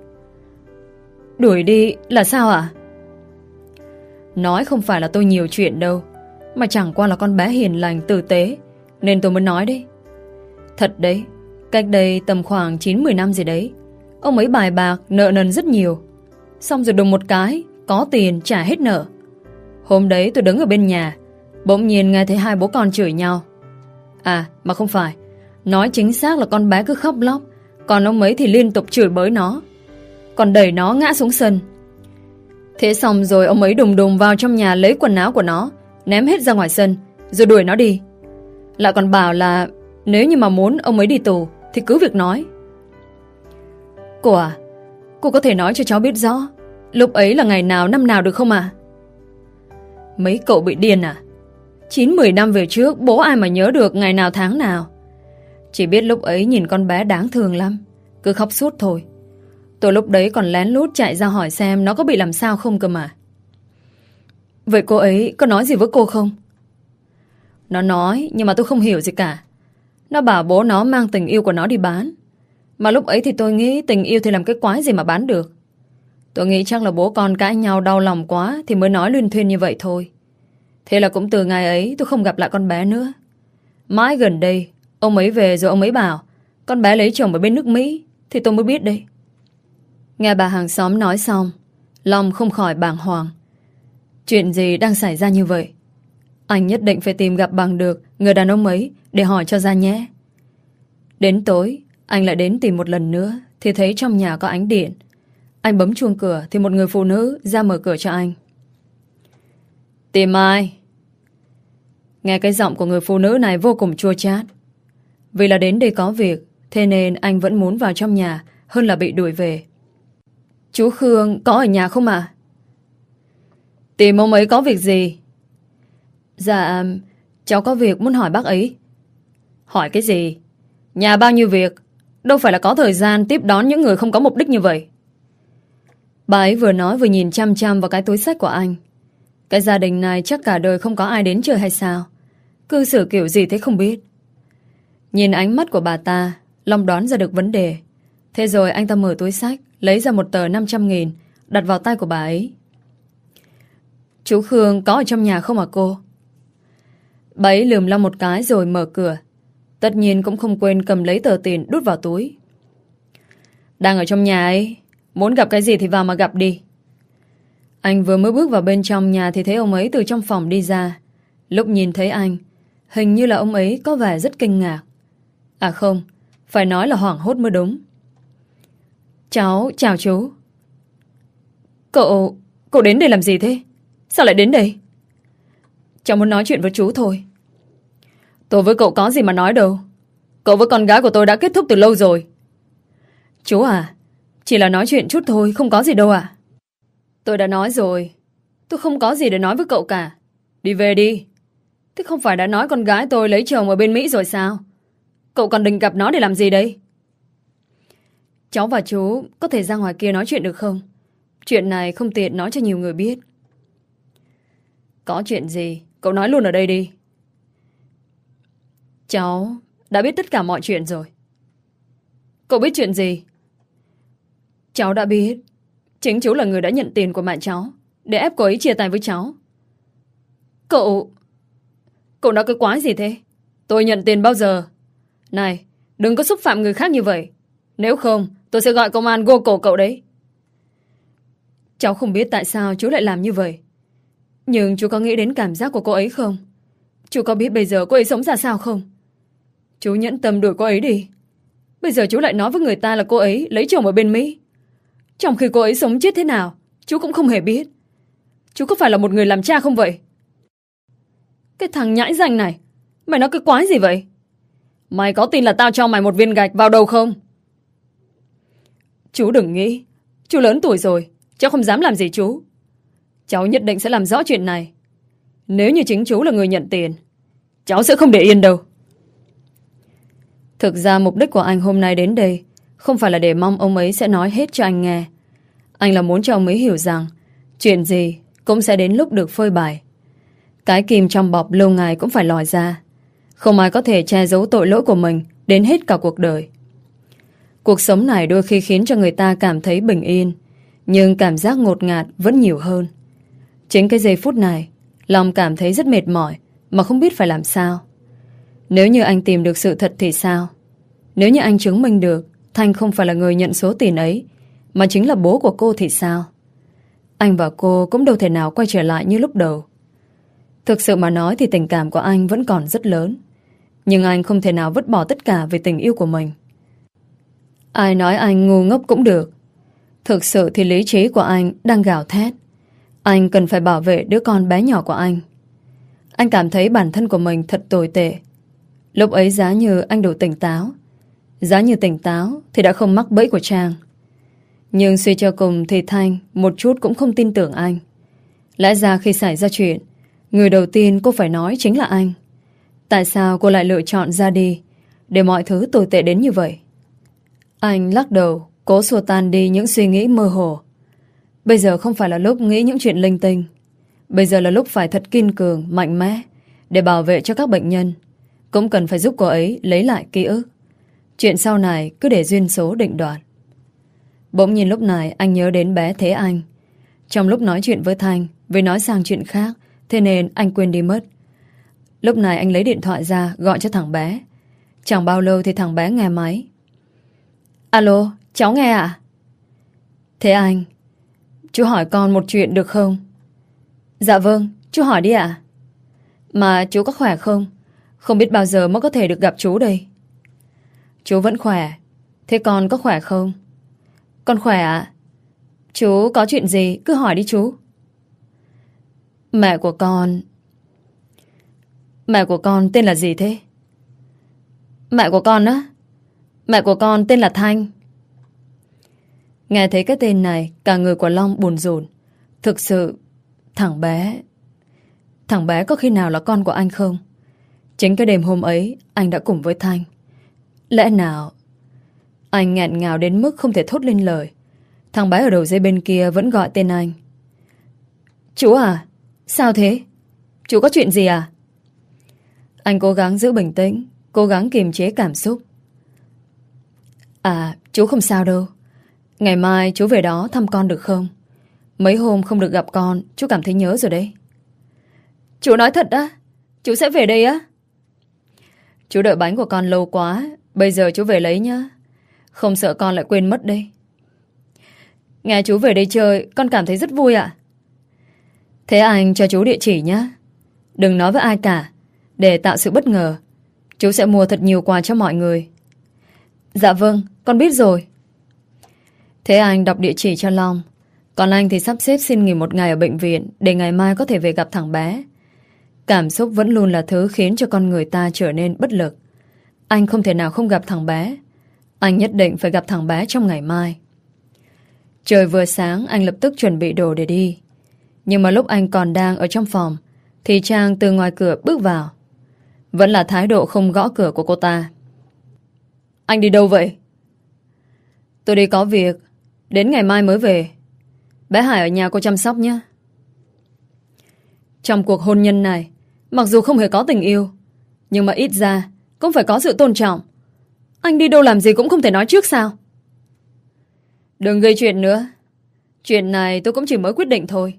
Đuổi đi là sao ạ? Nói không phải là tôi nhiều chuyện đâu, mà chẳng qua là con bé hiền lành tử tế nên tôi mới nói đấy. Thật đấy, cách đây tầm khoảng chín mười năm gì đấy, ông ấy bài bạc nợ nần rất nhiều, xong rồi đùng một cái có tiền trả hết nợ. Hôm đấy tôi đứng ở bên nhà, bỗng nhiên nghe thấy hai bố con chửi nhau. À mà không phải, nói chính xác là con bé cứ khóc lóc, còn ông ấy thì liên tục chửi bới nó, còn đẩy nó ngã xuống sân. Thế xong rồi ông ấy đùng đùng vào trong nhà lấy quần áo của nó, ném hết ra ngoài sân, rồi đuổi nó đi. Lại còn bảo là nếu như mà muốn ông ấy đi tù thì cứ việc nói. Cô à, cô có thể nói cho cháu biết rõ lúc ấy là ngày nào năm nào được không à? Mấy cậu bị điên à? Chín mười năm về trước bố ai mà nhớ được ngày nào tháng nào. Chỉ biết lúc ấy nhìn con bé đáng thương lắm, cứ khóc suốt thôi. Tôi lúc đấy còn lén lút chạy ra hỏi xem nó có bị làm sao không cơ mà. Vậy cô ấy có nói gì với cô không? Nó nói nhưng mà tôi không hiểu gì cả. Nó bảo bố nó mang tình yêu của nó đi bán. Mà lúc ấy thì tôi nghĩ tình yêu thì làm cái quái gì mà bán được. Tôi nghĩ chắc là bố con cãi nhau đau lòng quá thì mới nói luyên thuyên như vậy thôi. Thế là cũng từ ngày ấy tôi không gặp lại con bé nữa. Mãi gần đây ông ấy về rồi ông ấy bảo con bé lấy chồng ở bên nước Mỹ, thì tôi mới biết đây. Nghe bà hàng xóm nói xong, Long không khỏi bàng hoàng. Chuyện gì đang xảy ra như vậy? Anh nhất định phải tìm gặp bằng được người đàn ông ấy để hỏi cho ra nhé. Đến tối, Anh lại đến tìm một lần nữa thì thấy trong nhà có ánh điện. Anh bấm chuông cửa thì một người phụ nữ ra mở cửa cho anh. Tìm ai? Nghe cái giọng của người phụ nữ này vô cùng chua chát. Vì là đến đây có việc, thế nên anh vẫn muốn vào trong nhà hơn là bị đuổi về. Chú Khương có ở nhà không ạ? À? Tìm ông ấy có việc gì? Dạ, cháu có việc muốn hỏi bác ấy. Hỏi cái gì? Nhà bao nhiêu việc, đâu phải là có thời gian tiếp đón những người không có mục đích như vậy. Bà ấy vừa nói vừa nhìn chăm chăm vào cái túi xách của anh. Cái gia đình này chắc cả đời không có ai đến chơi hay sao? Cư xử kiểu gì thế không biết. Nhìn ánh mắt của bà ta, Long đoán ra được vấn đề. Thế rồi anh ta mở túi xách, lấy ra một tờ năm trăm nghìn, đặt vào tay của bà ấy. Chú Khương có ở trong nhà không hả cô? Bà ấy lườm Long một cái rồi mở cửa. Tất nhiên cũng không quên cầm lấy tờ tiền đút vào túi. Đang ở trong nhà ấy, muốn gặp cái gì thì vào mà gặp đi. Anh vừa mới bước vào bên trong nhà thì thấy ông ấy từ trong phòng đi ra. Lúc nhìn thấy anh, hình như là ông ấy có vẻ rất kinh ngạc. À không, phải nói là hoảng hốt mới đúng. Cháu, chào chú. Cậu, cậu đến đây làm gì thế? Sao lại đến đây? Cháu muốn nói chuyện với chú thôi. Tôi với cậu có gì mà nói đâu. Cậu với con gái của tôi đã kết thúc từ lâu rồi. Chú à, chỉ là nói chuyện chút thôi, không có gì đâu à. Tôi đã nói rồi, tôi không có gì để nói với cậu cả. Đi về đi. Thế không phải đã nói con gái tôi lấy chồng ở bên Mỹ rồi sao? Cậu còn định gặp nó để làm gì đây? Cháu và chú có thể ra ngoài kia nói chuyện được không? Chuyện này không tiện nói cho nhiều người biết. Có chuyện gì, cậu nói luôn ở đây đi. Cháu đã biết tất cả mọi chuyện rồi. Cậu biết chuyện gì? Cháu đã biết. Chính chú là người đã nhận tiền của mẹ cháu để ép cô ấy chia tay với cháu. Cậu... Cậu nói cái quái gì thế? Tôi nhận tiền bao giờ? Này, đừng có xúc phạm người khác như vậy. Nếu không, tôi sẽ gọi công an gô cổ cậu đấy. Cháu không biết tại sao chú lại làm như vậy. Nhưng chú có nghĩ đến cảm giác của cô ấy không? Chú có biết bây giờ cô ấy sống ra sao không? Chú nhẫn tâm đuổi cô ấy đi. Bây giờ chú lại nói với người ta là cô ấy lấy chồng ở bên Mỹ. Trong khi cô ấy sống chết thế nào, chú cũng không hề biết. Chú có phải là một người làm cha không vậy? Cái thằng nhãi ranh này, mày nói cái quái gì vậy? Mày có tin là tao cho mày một viên gạch vào đầu không? Chú đừng nghĩ. Chú lớn tuổi rồi, cháu không dám làm gì chú. Cháu nhất định sẽ làm rõ chuyện này. Nếu như chính chú là người nhận tiền, cháu sẽ không để yên đâu. Thực ra mục đích của anh hôm nay đến đây không phải là để mong ông ấy sẽ nói hết cho anh nghe. Anh là muốn cho ông ấy hiểu rằng chuyện gì cũng sẽ đến lúc được phơi bày. Cái kim trong bọc lâu ngày cũng phải lòi ra. Không ai có thể che giấu tội lỗi của mình đến hết cả cuộc đời. Cuộc sống này đôi khi khiến cho người ta cảm thấy bình yên, nhưng cảm giác ngột ngạt vẫn nhiều hơn. Chính cái giây phút này, lòng cảm thấy rất mệt mỏi mà không biết phải làm sao. Nếu như anh tìm được sự thật thì sao? Nếu như anh chứng minh được Thanh không phải là người nhận số tiền ấy, mà chính là bố của cô thì sao? Anh và cô cũng đâu thể nào quay trở lại như lúc đầu. Thực sự mà nói thì tình cảm của anh vẫn còn rất lớn, nhưng anh không thể nào vứt bỏ tất cả về tình yêu của mình. Ai nói anh ngu ngốc cũng được. Thực sự thì lý trí của anh đang gào thét. Anh cần phải bảo vệ đứa con bé nhỏ của anh. Anh cảm thấy bản thân của mình thật tồi tệ. Lúc ấy giá như anh đủ tỉnh táo, giá như tỉnh táo thì đã không mắc bẫy của Trang. Nhưng suy cho cùng thì Thanh một chút cũng không tin tưởng anh. Lẽ ra khi xảy ra chuyện, người đầu tiên cô phải nói chính là anh. Tại sao cô lại lựa chọn ra đi để mọi thứ tồi tệ đến như vậy? Anh lắc đầu, cố xua tan đi những suy nghĩ mơ hồ. Bây giờ không phải là lúc nghĩ những chuyện linh tinh. Bây giờ là lúc phải thật kiên cường, mạnh mẽ để bảo vệ cho các bệnh nhân. Cũng cần phải giúp cô ấy lấy lại ký ức. Chuyện sau này cứ để duyên số định đoạt. Bỗng nhiên lúc này anh nhớ đến bé Thế Anh. Trong lúc nói chuyện với Thanh, vì nói sang chuyện khác, thế nên anh quên đi mất. Lúc này anh lấy điện thoại ra gọi cho thằng bé. Chẳng bao lâu thì thằng bé nghe máy. Alo, cháu nghe ạ? À? Thế Anh, chú hỏi con một chuyện được không? Dạ vâng, chú hỏi đi ạ. À? Mà chú có khỏe không? Không biết bao giờ mới có thể được gặp chú đây. Chú vẫn khỏe, Thế con có khỏe không? Con khỏe ạ. Chú có chuyện gì cứ hỏi đi chú. Mẹ của con... Mẹ của con tên là gì thế? Mẹ của con á? Mẹ của con tên là Thanh. Nghe thấy cái tên này, cả người của Long buồn rùn. Thực sự, thằng bé... Thằng bé có khi nào là con của anh không? Chính cái đêm hôm ấy, anh đã cùng với Thanh. Lẽ nào... Anh nghẹn ngào đến mức không thể thốt lên lời. Thằng bé ở đầu dây bên kia vẫn gọi tên anh. Chú à? Sao thế? Chú có chuyện gì à? Anh cố gắng giữ bình tĩnh, cố gắng kiềm chế cảm xúc. À, chú không sao đâu. Ngày mai chú về đó thăm con được không? Mấy hôm không được gặp con, chú cảm thấy nhớ rồi đấy. Chú nói thật á? Chú sẽ về đây á? Chú đợi bánh của con lâu quá, bây giờ chú về lấy nhá. Không sợ con lại quên mất đây. Nghe chú về đây chơi, con cảm thấy rất vui ạ. Thế anh cho chú địa chỉ nhá. Đừng nói với ai cả, để tạo sự bất ngờ. Chú sẽ mua thật nhiều quà cho mọi người. Dạ vâng, con biết rồi. Thế anh đọc địa chỉ cho Long. Còn anh thì sắp xếp xin nghỉ một ngày ở bệnh viện để ngày mai có thể về gặp thằng bé. Cảm xúc vẫn luôn là thứ khiến cho con người ta trở nên bất lực. Anh không thể nào không gặp thằng bé. Anh nhất định phải gặp thằng bé trong ngày mai. Trời vừa sáng, anh lập tức chuẩn bị đồ để đi. Nhưng mà lúc anh còn đang ở trong phòng thì Trang từ ngoài cửa bước vào. Vẫn là thái độ không gõ cửa của cô ta. Anh đi đâu vậy? Tôi đi có việc, đến ngày mai mới về. Bé Hải ở nhà cô chăm sóc nhé. Trong cuộc hôn nhân này, mặc dù không hề có tình yêu, nhưng mà ít ra cũng phải có sự tôn trọng. Anh đi đâu làm gì cũng không thể nói trước sao? Đừng gây chuyện nữa. Chuyện này tôi cũng chỉ mới quyết định thôi.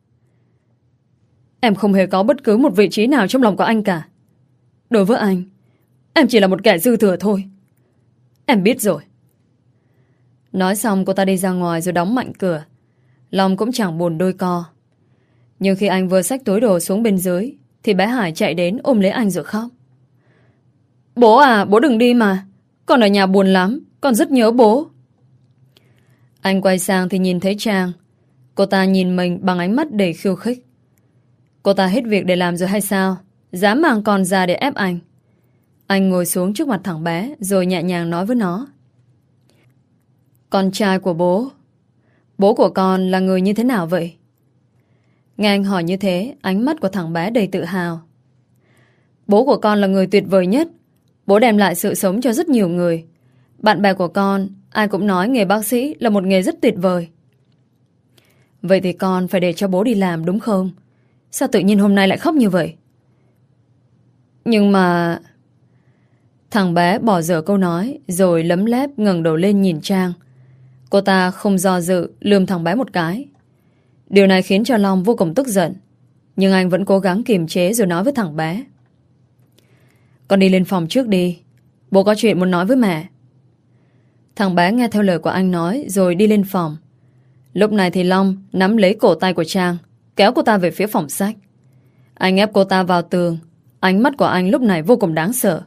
Em không hề có bất cứ một vị trí nào trong lòng của anh cả. Đối với anh, em chỉ là một kẻ dư thừa thôi. Em biết rồi. Nói xong cô ta đi ra ngoài rồi đóng mạnh cửa. Long cũng chẳng buồn đôi co. Nhưng khi anh vừa xách túi đồ xuống bên dưới thì bé Hải chạy đến ôm lấy anh rồi khóc. Bố à, bố đừng đi mà. Con ở nhà buồn lắm, con rất nhớ bố. Anh quay sang thì nhìn thấy Trang. Cô ta nhìn mình bằng ánh mắt đầy khiêu khích. Cô ta hết việc để làm rồi hay sao? Dám mang con ra để ép anh. Anh ngồi xuống trước mặt thằng bé rồi nhẹ nhàng nói với nó. Con trai của bố. Bố của con là người như thế nào vậy? Nghe anh hỏi như thế, ánh mắt của thằng bé đầy tự hào. Bố của con là người tuyệt vời nhất. Bố đem lại sự sống cho rất nhiều người. Bạn bè của con ai cũng nói nghề bác sĩ là một nghề rất tuyệt vời. Vậy thì con phải để cho bố đi làm đúng không? Sao tự nhiên hôm nay lại khóc như vậy? Nhưng mà... Thằng bé bỏ dở câu nói rồi lấm lép ngẩng đầu lên nhìn Trang. Cô ta không do dự lườm thằng bé một cái. Điều này khiến cho Long vô cùng tức giận. Nhưng anh vẫn cố gắng kiềm chế rồi nói với thằng bé. Con đi lên phòng trước đi. Bố có chuyện muốn nói với mẹ. Thằng bé nghe theo lời của anh nói rồi đi lên phòng. Lúc này thì Long nắm lấy cổ tay của Trang, kéo cô ta về phía phòng sách. Anh ép cô ta vào tường. Ánh mắt của anh lúc này vô cùng đáng sợ.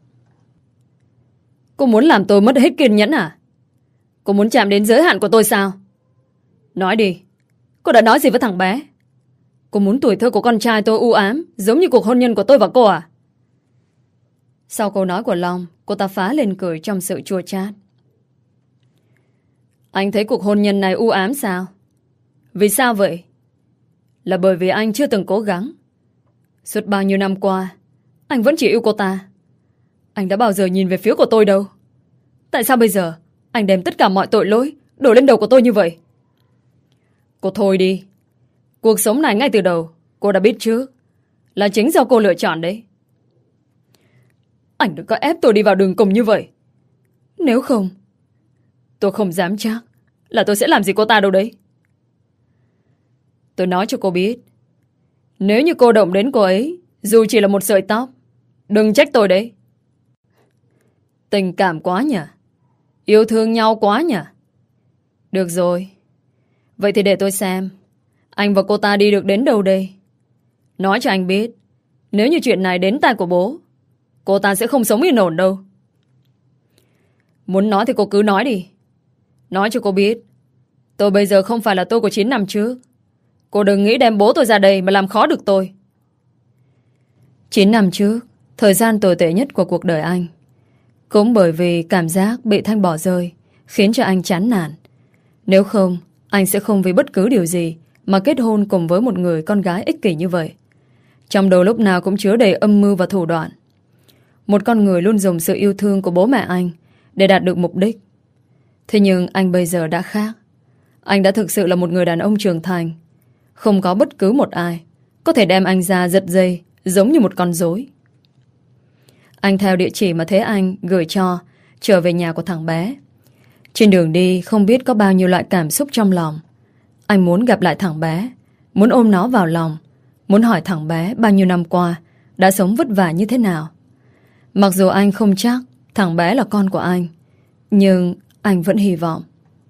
Cô muốn làm tôi mất hết kiên nhẫn à? Cô muốn chạm đến giới hạn của tôi sao? Nói đi. Cô đã nói gì với thằng bé? Cô muốn tuổi thơ của con trai tôi u ám giống như cuộc hôn nhân của tôi và cô à? Sau câu nói của Long, cô ta phá lên cười trong sự chua chát. Anh thấy cuộc hôn nhân này u ám sao? Vì sao vậy? Là bởi vì anh chưa từng cố gắng. Suốt bao nhiêu năm qua, anh vẫn chỉ yêu cô ta. Anh đã bao giờ nhìn về phía của tôi đâu. Tại sao bây giờ anh đem tất cả mọi tội lỗi đổ lên đầu của tôi như vậy? Cô thôi đi. Cuộc sống này ngay từ đầu cô đã biết trước là chính do cô lựa chọn đấy. Anh đừng có ép tôi đi vào đường cùng như vậy. Nếu không, tôi không dám chắc là tôi sẽ làm gì cô ta đâu đấy. Tôi nói cho cô biết, nếu như cô động đến cô ấy, dù chỉ là một sợi tóc, đừng trách tôi đấy. Tình cảm quá nhỉ? Yêu thương nhau quá nhỉ? Được rồi. Vậy thì để tôi xem anh và cô ta đi được đến đâu đây. Nói cho anh biết, nếu như chuyện này đến tai của bố, cô ta sẽ không sống yên ổn đâu. Muốn nói thì cô cứ nói đi. Nói cho cô biết, tôi bây giờ không phải là tôi của chín năm trước. Cô đừng nghĩ đem bố tôi ra đây mà làm khó được tôi. Chín năm trước, thời gian tồi tệ nhất của cuộc đời anh. Cũng bởi vì cảm giác bị Thanh bỏ rơi khiến cho anh chán nản. Nếu không, anh sẽ không vì bất cứ điều gì mà kết hôn cùng với một người con gái ích kỷ như vậy. Trong đầu lúc nào cũng chứa đầy âm mưu và thủ đoạn. Một con người luôn dùng sự yêu thương của bố mẹ anh để đạt được mục đích. Thế nhưng anh bây giờ đã khác. Anh đã thực sự là một người đàn ông trưởng thành. Không có bất cứ một ai có thể đem anh ra giật dây giống như một con rối. Anh theo địa chỉ mà Thế Anh gửi cho, trở về nhà của thằng bé. Trên đường đi không biết có bao nhiêu loại cảm xúc trong lòng. Anh muốn gặp lại thằng bé, muốn ôm nó vào lòng, muốn hỏi thằng bé bao nhiêu năm qua đã sống vất vả như thế nào. Mặc dù anh không chắc thằng bé là con của anh, nhưng anh vẫn hy vọng.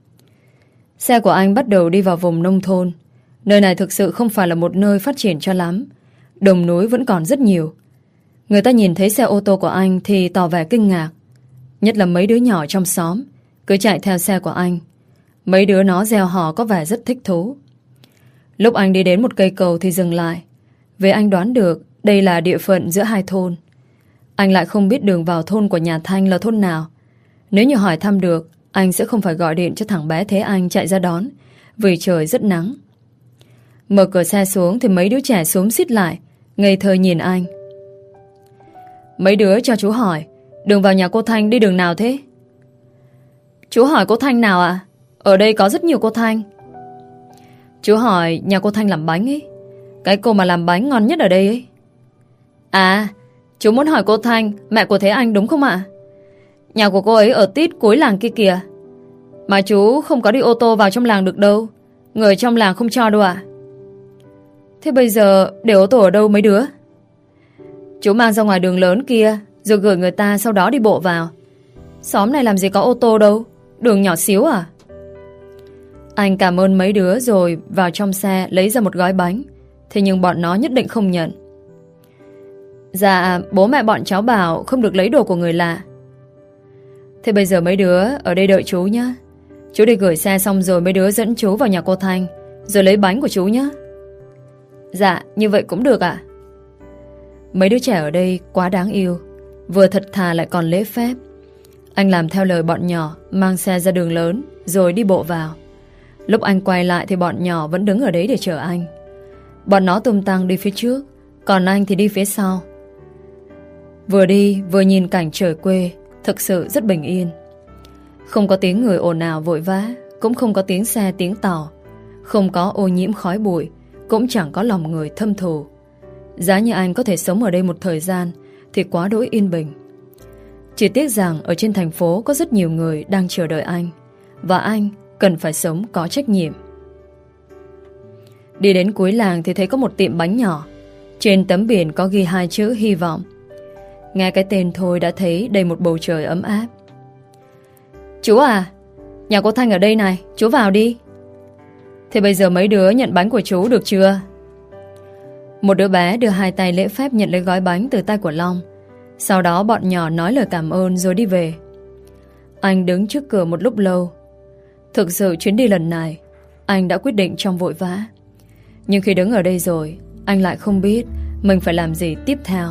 Xe của anh bắt đầu đi vào vùng nông thôn. Nơi này thực sự không phải là một nơi phát triển cho lắm. Đồng núi vẫn còn rất nhiều. Người ta nhìn thấy xe ô tô của anh thì tỏ vẻ kinh ngạc. Nhất là mấy đứa nhỏ trong xóm cứ chạy theo xe của anh. Mấy đứa nó reo hò có vẻ rất thích thú. Lúc anh đi đến một cây cầu thì dừng lại, vì anh đoán được đây là địa phận giữa hai thôn. Anh lại không biết đường vào thôn của nhà Thanh là thôn nào. Nếu như hỏi thăm được, anh sẽ không phải gọi điện cho thằng bé Thế Anh chạy ra đón, vì trời rất nắng. Mở cửa xe xuống thì mấy đứa trẻ xúm xít lại, ngây thơ nhìn anh. Mấy đứa cho chú hỏi, đường vào nhà cô Thanh đi đường nào thế? Chú hỏi cô Thanh nào ạ? À? Ở đây có rất nhiều cô Thanh. Chú hỏi nhà cô Thanh làm bánh ấy. Cái cô mà làm bánh ngon nhất ở đây ấy. À, chú muốn hỏi cô Thanh, mẹ của Thế Anh đúng không ạ? Nhà của cô ấy ở tít cuối làng kia kìa. Mà chú không có đi ô tô vào trong làng được đâu. Người trong làng không cho đâu ạ. Thế bây giờ để ô tô ở đâu mấy đứa? Chú mang ra ngoài đường lớn kia, rồi gửi người ta sau đó đi bộ vào. Xóm này làm gì có ô tô đâu, đường nhỏ xíu à? Anh cảm ơn mấy đứa rồi vào trong xe lấy ra một gói bánh. Thế nhưng bọn nó nhất định không nhận. Dạ, bố mẹ bọn cháu bảo không được lấy đồ của người lạ. Thế bây giờ mấy đứa ở đây đợi chú nhé. Chú đi gửi xe xong rồi mấy đứa dẫn chú vào nhà cô Thanh, rồi lấy bánh của chú nhé. Dạ, như vậy cũng được ạ. Mấy đứa trẻ ở đây quá đáng yêu, vừa thật thà lại còn lễ phép. Anh làm theo lời bọn nhỏ, mang xe ra đường lớn, rồi đi bộ vào. Lúc anh quay lại thì bọn nhỏ vẫn đứng ở đấy để chờ anh. Bọn nó tung tăng đi phía trước, còn anh thì đi phía sau. Vừa đi vừa nhìn cảnh trời quê, thực sự rất bình yên. Không có tiếng người ồn ào vội vã, cũng không có tiếng xe tiếng tàu, không có ô nhiễm khói bụi, cũng chẳng có lòng người thâm thù. Giá như anh có thể sống ở đây một thời gian thì quá đỗi yên bình. Chỉ tiếc rằng ở trên thành phố có rất nhiều người đang chờ đợi anh, và anh cần phải sống có trách nhiệm. Đi đến cuối làng thì thấy có một tiệm bánh nhỏ. Trên tấm biển có ghi hai chữ hy vọng. Nghe cái tên thôi đã thấy đầy một bầu trời ấm áp. Chú à, nhà cô Thanh ở đây này, chú vào đi. Thế bây giờ mấy đứa nhận bánh của chú được chưa? Một đứa bé đưa hai tay lễ phép nhận lấy gói bánh từ tay của Long. Sau đó bọn nhỏ nói lời cảm ơn rồi đi về. Anh đứng trước cửa một lúc lâu. Thực sự chuyến đi lần này anh đã quyết định trong vội vã. Nhưng khi đứng ở đây rồi, anh lại không biết mình phải làm gì tiếp theo.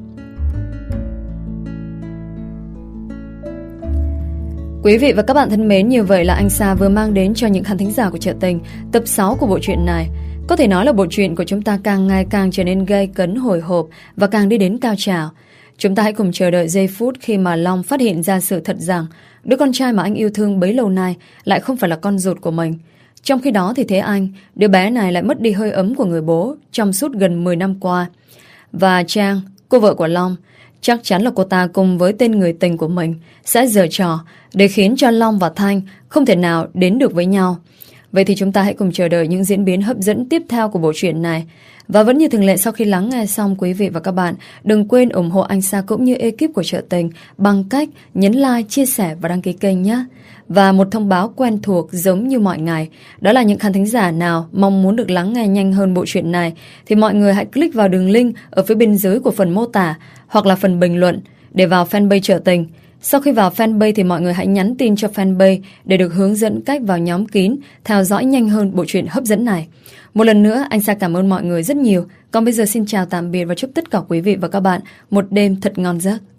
Quý vị và các bạn thân mến, như vậy là anh Sa vừa mang đến cho những khán thính giả của Chợ Tình tập sáu của bộ truyện này. Có thể nói là bộ truyện của chúng ta càng ngày càng trở nên gay cấn hồi hộp và càng đi đến cao trào. Chúng ta hãy cùng chờ đợi giây phút khi mà Long phát hiện ra sự thật rằng đứa con trai mà anh yêu thương bấy lâu nay lại không phải là con ruột của mình. Trong khi đó thì Thế Anh, đứa bé này lại mất đi hơi ấm của người bố trong suốt gần mười năm qua. Và Trang, cô vợ của Long, chắc chắn là cô ta cùng với tên người tình của mình sẽ giở trò để khiến cho Long và Thanh không thể nào đến được với nhau. Vậy thì chúng ta hãy cùng chờ đợi những diễn biến hấp dẫn tiếp theo của bộ truyện này. Và vẫn như thường lệ, sau khi lắng nghe xong, quý vị và các bạn đừng quên ủng hộ anh Sa cũng như ekip của Chợ Tình bằng cách nhấn like, chia sẻ và đăng ký kênh nhé. Và một thông báo quen thuộc giống như mọi ngày, đó là những khán thính giả nào mong muốn được lắng nghe nhanh hơn bộ truyện này thì mọi người hãy click vào đường link ở phía bên dưới của phần mô tả hoặc là phần bình luận để vào fanpage Chợ Tình. Sau khi vào fanpage thì mọi người hãy nhắn tin cho fanpage để được hướng dẫn cách vào nhóm kín, theo dõi nhanh hơn bộ truyện hấp dẫn này. Một lần nữa, anh Sa cảm ơn mọi người rất nhiều. Còn bây giờ xin chào tạm biệt và chúc tất cả quý vị và các bạn một đêm thật ngon giấc.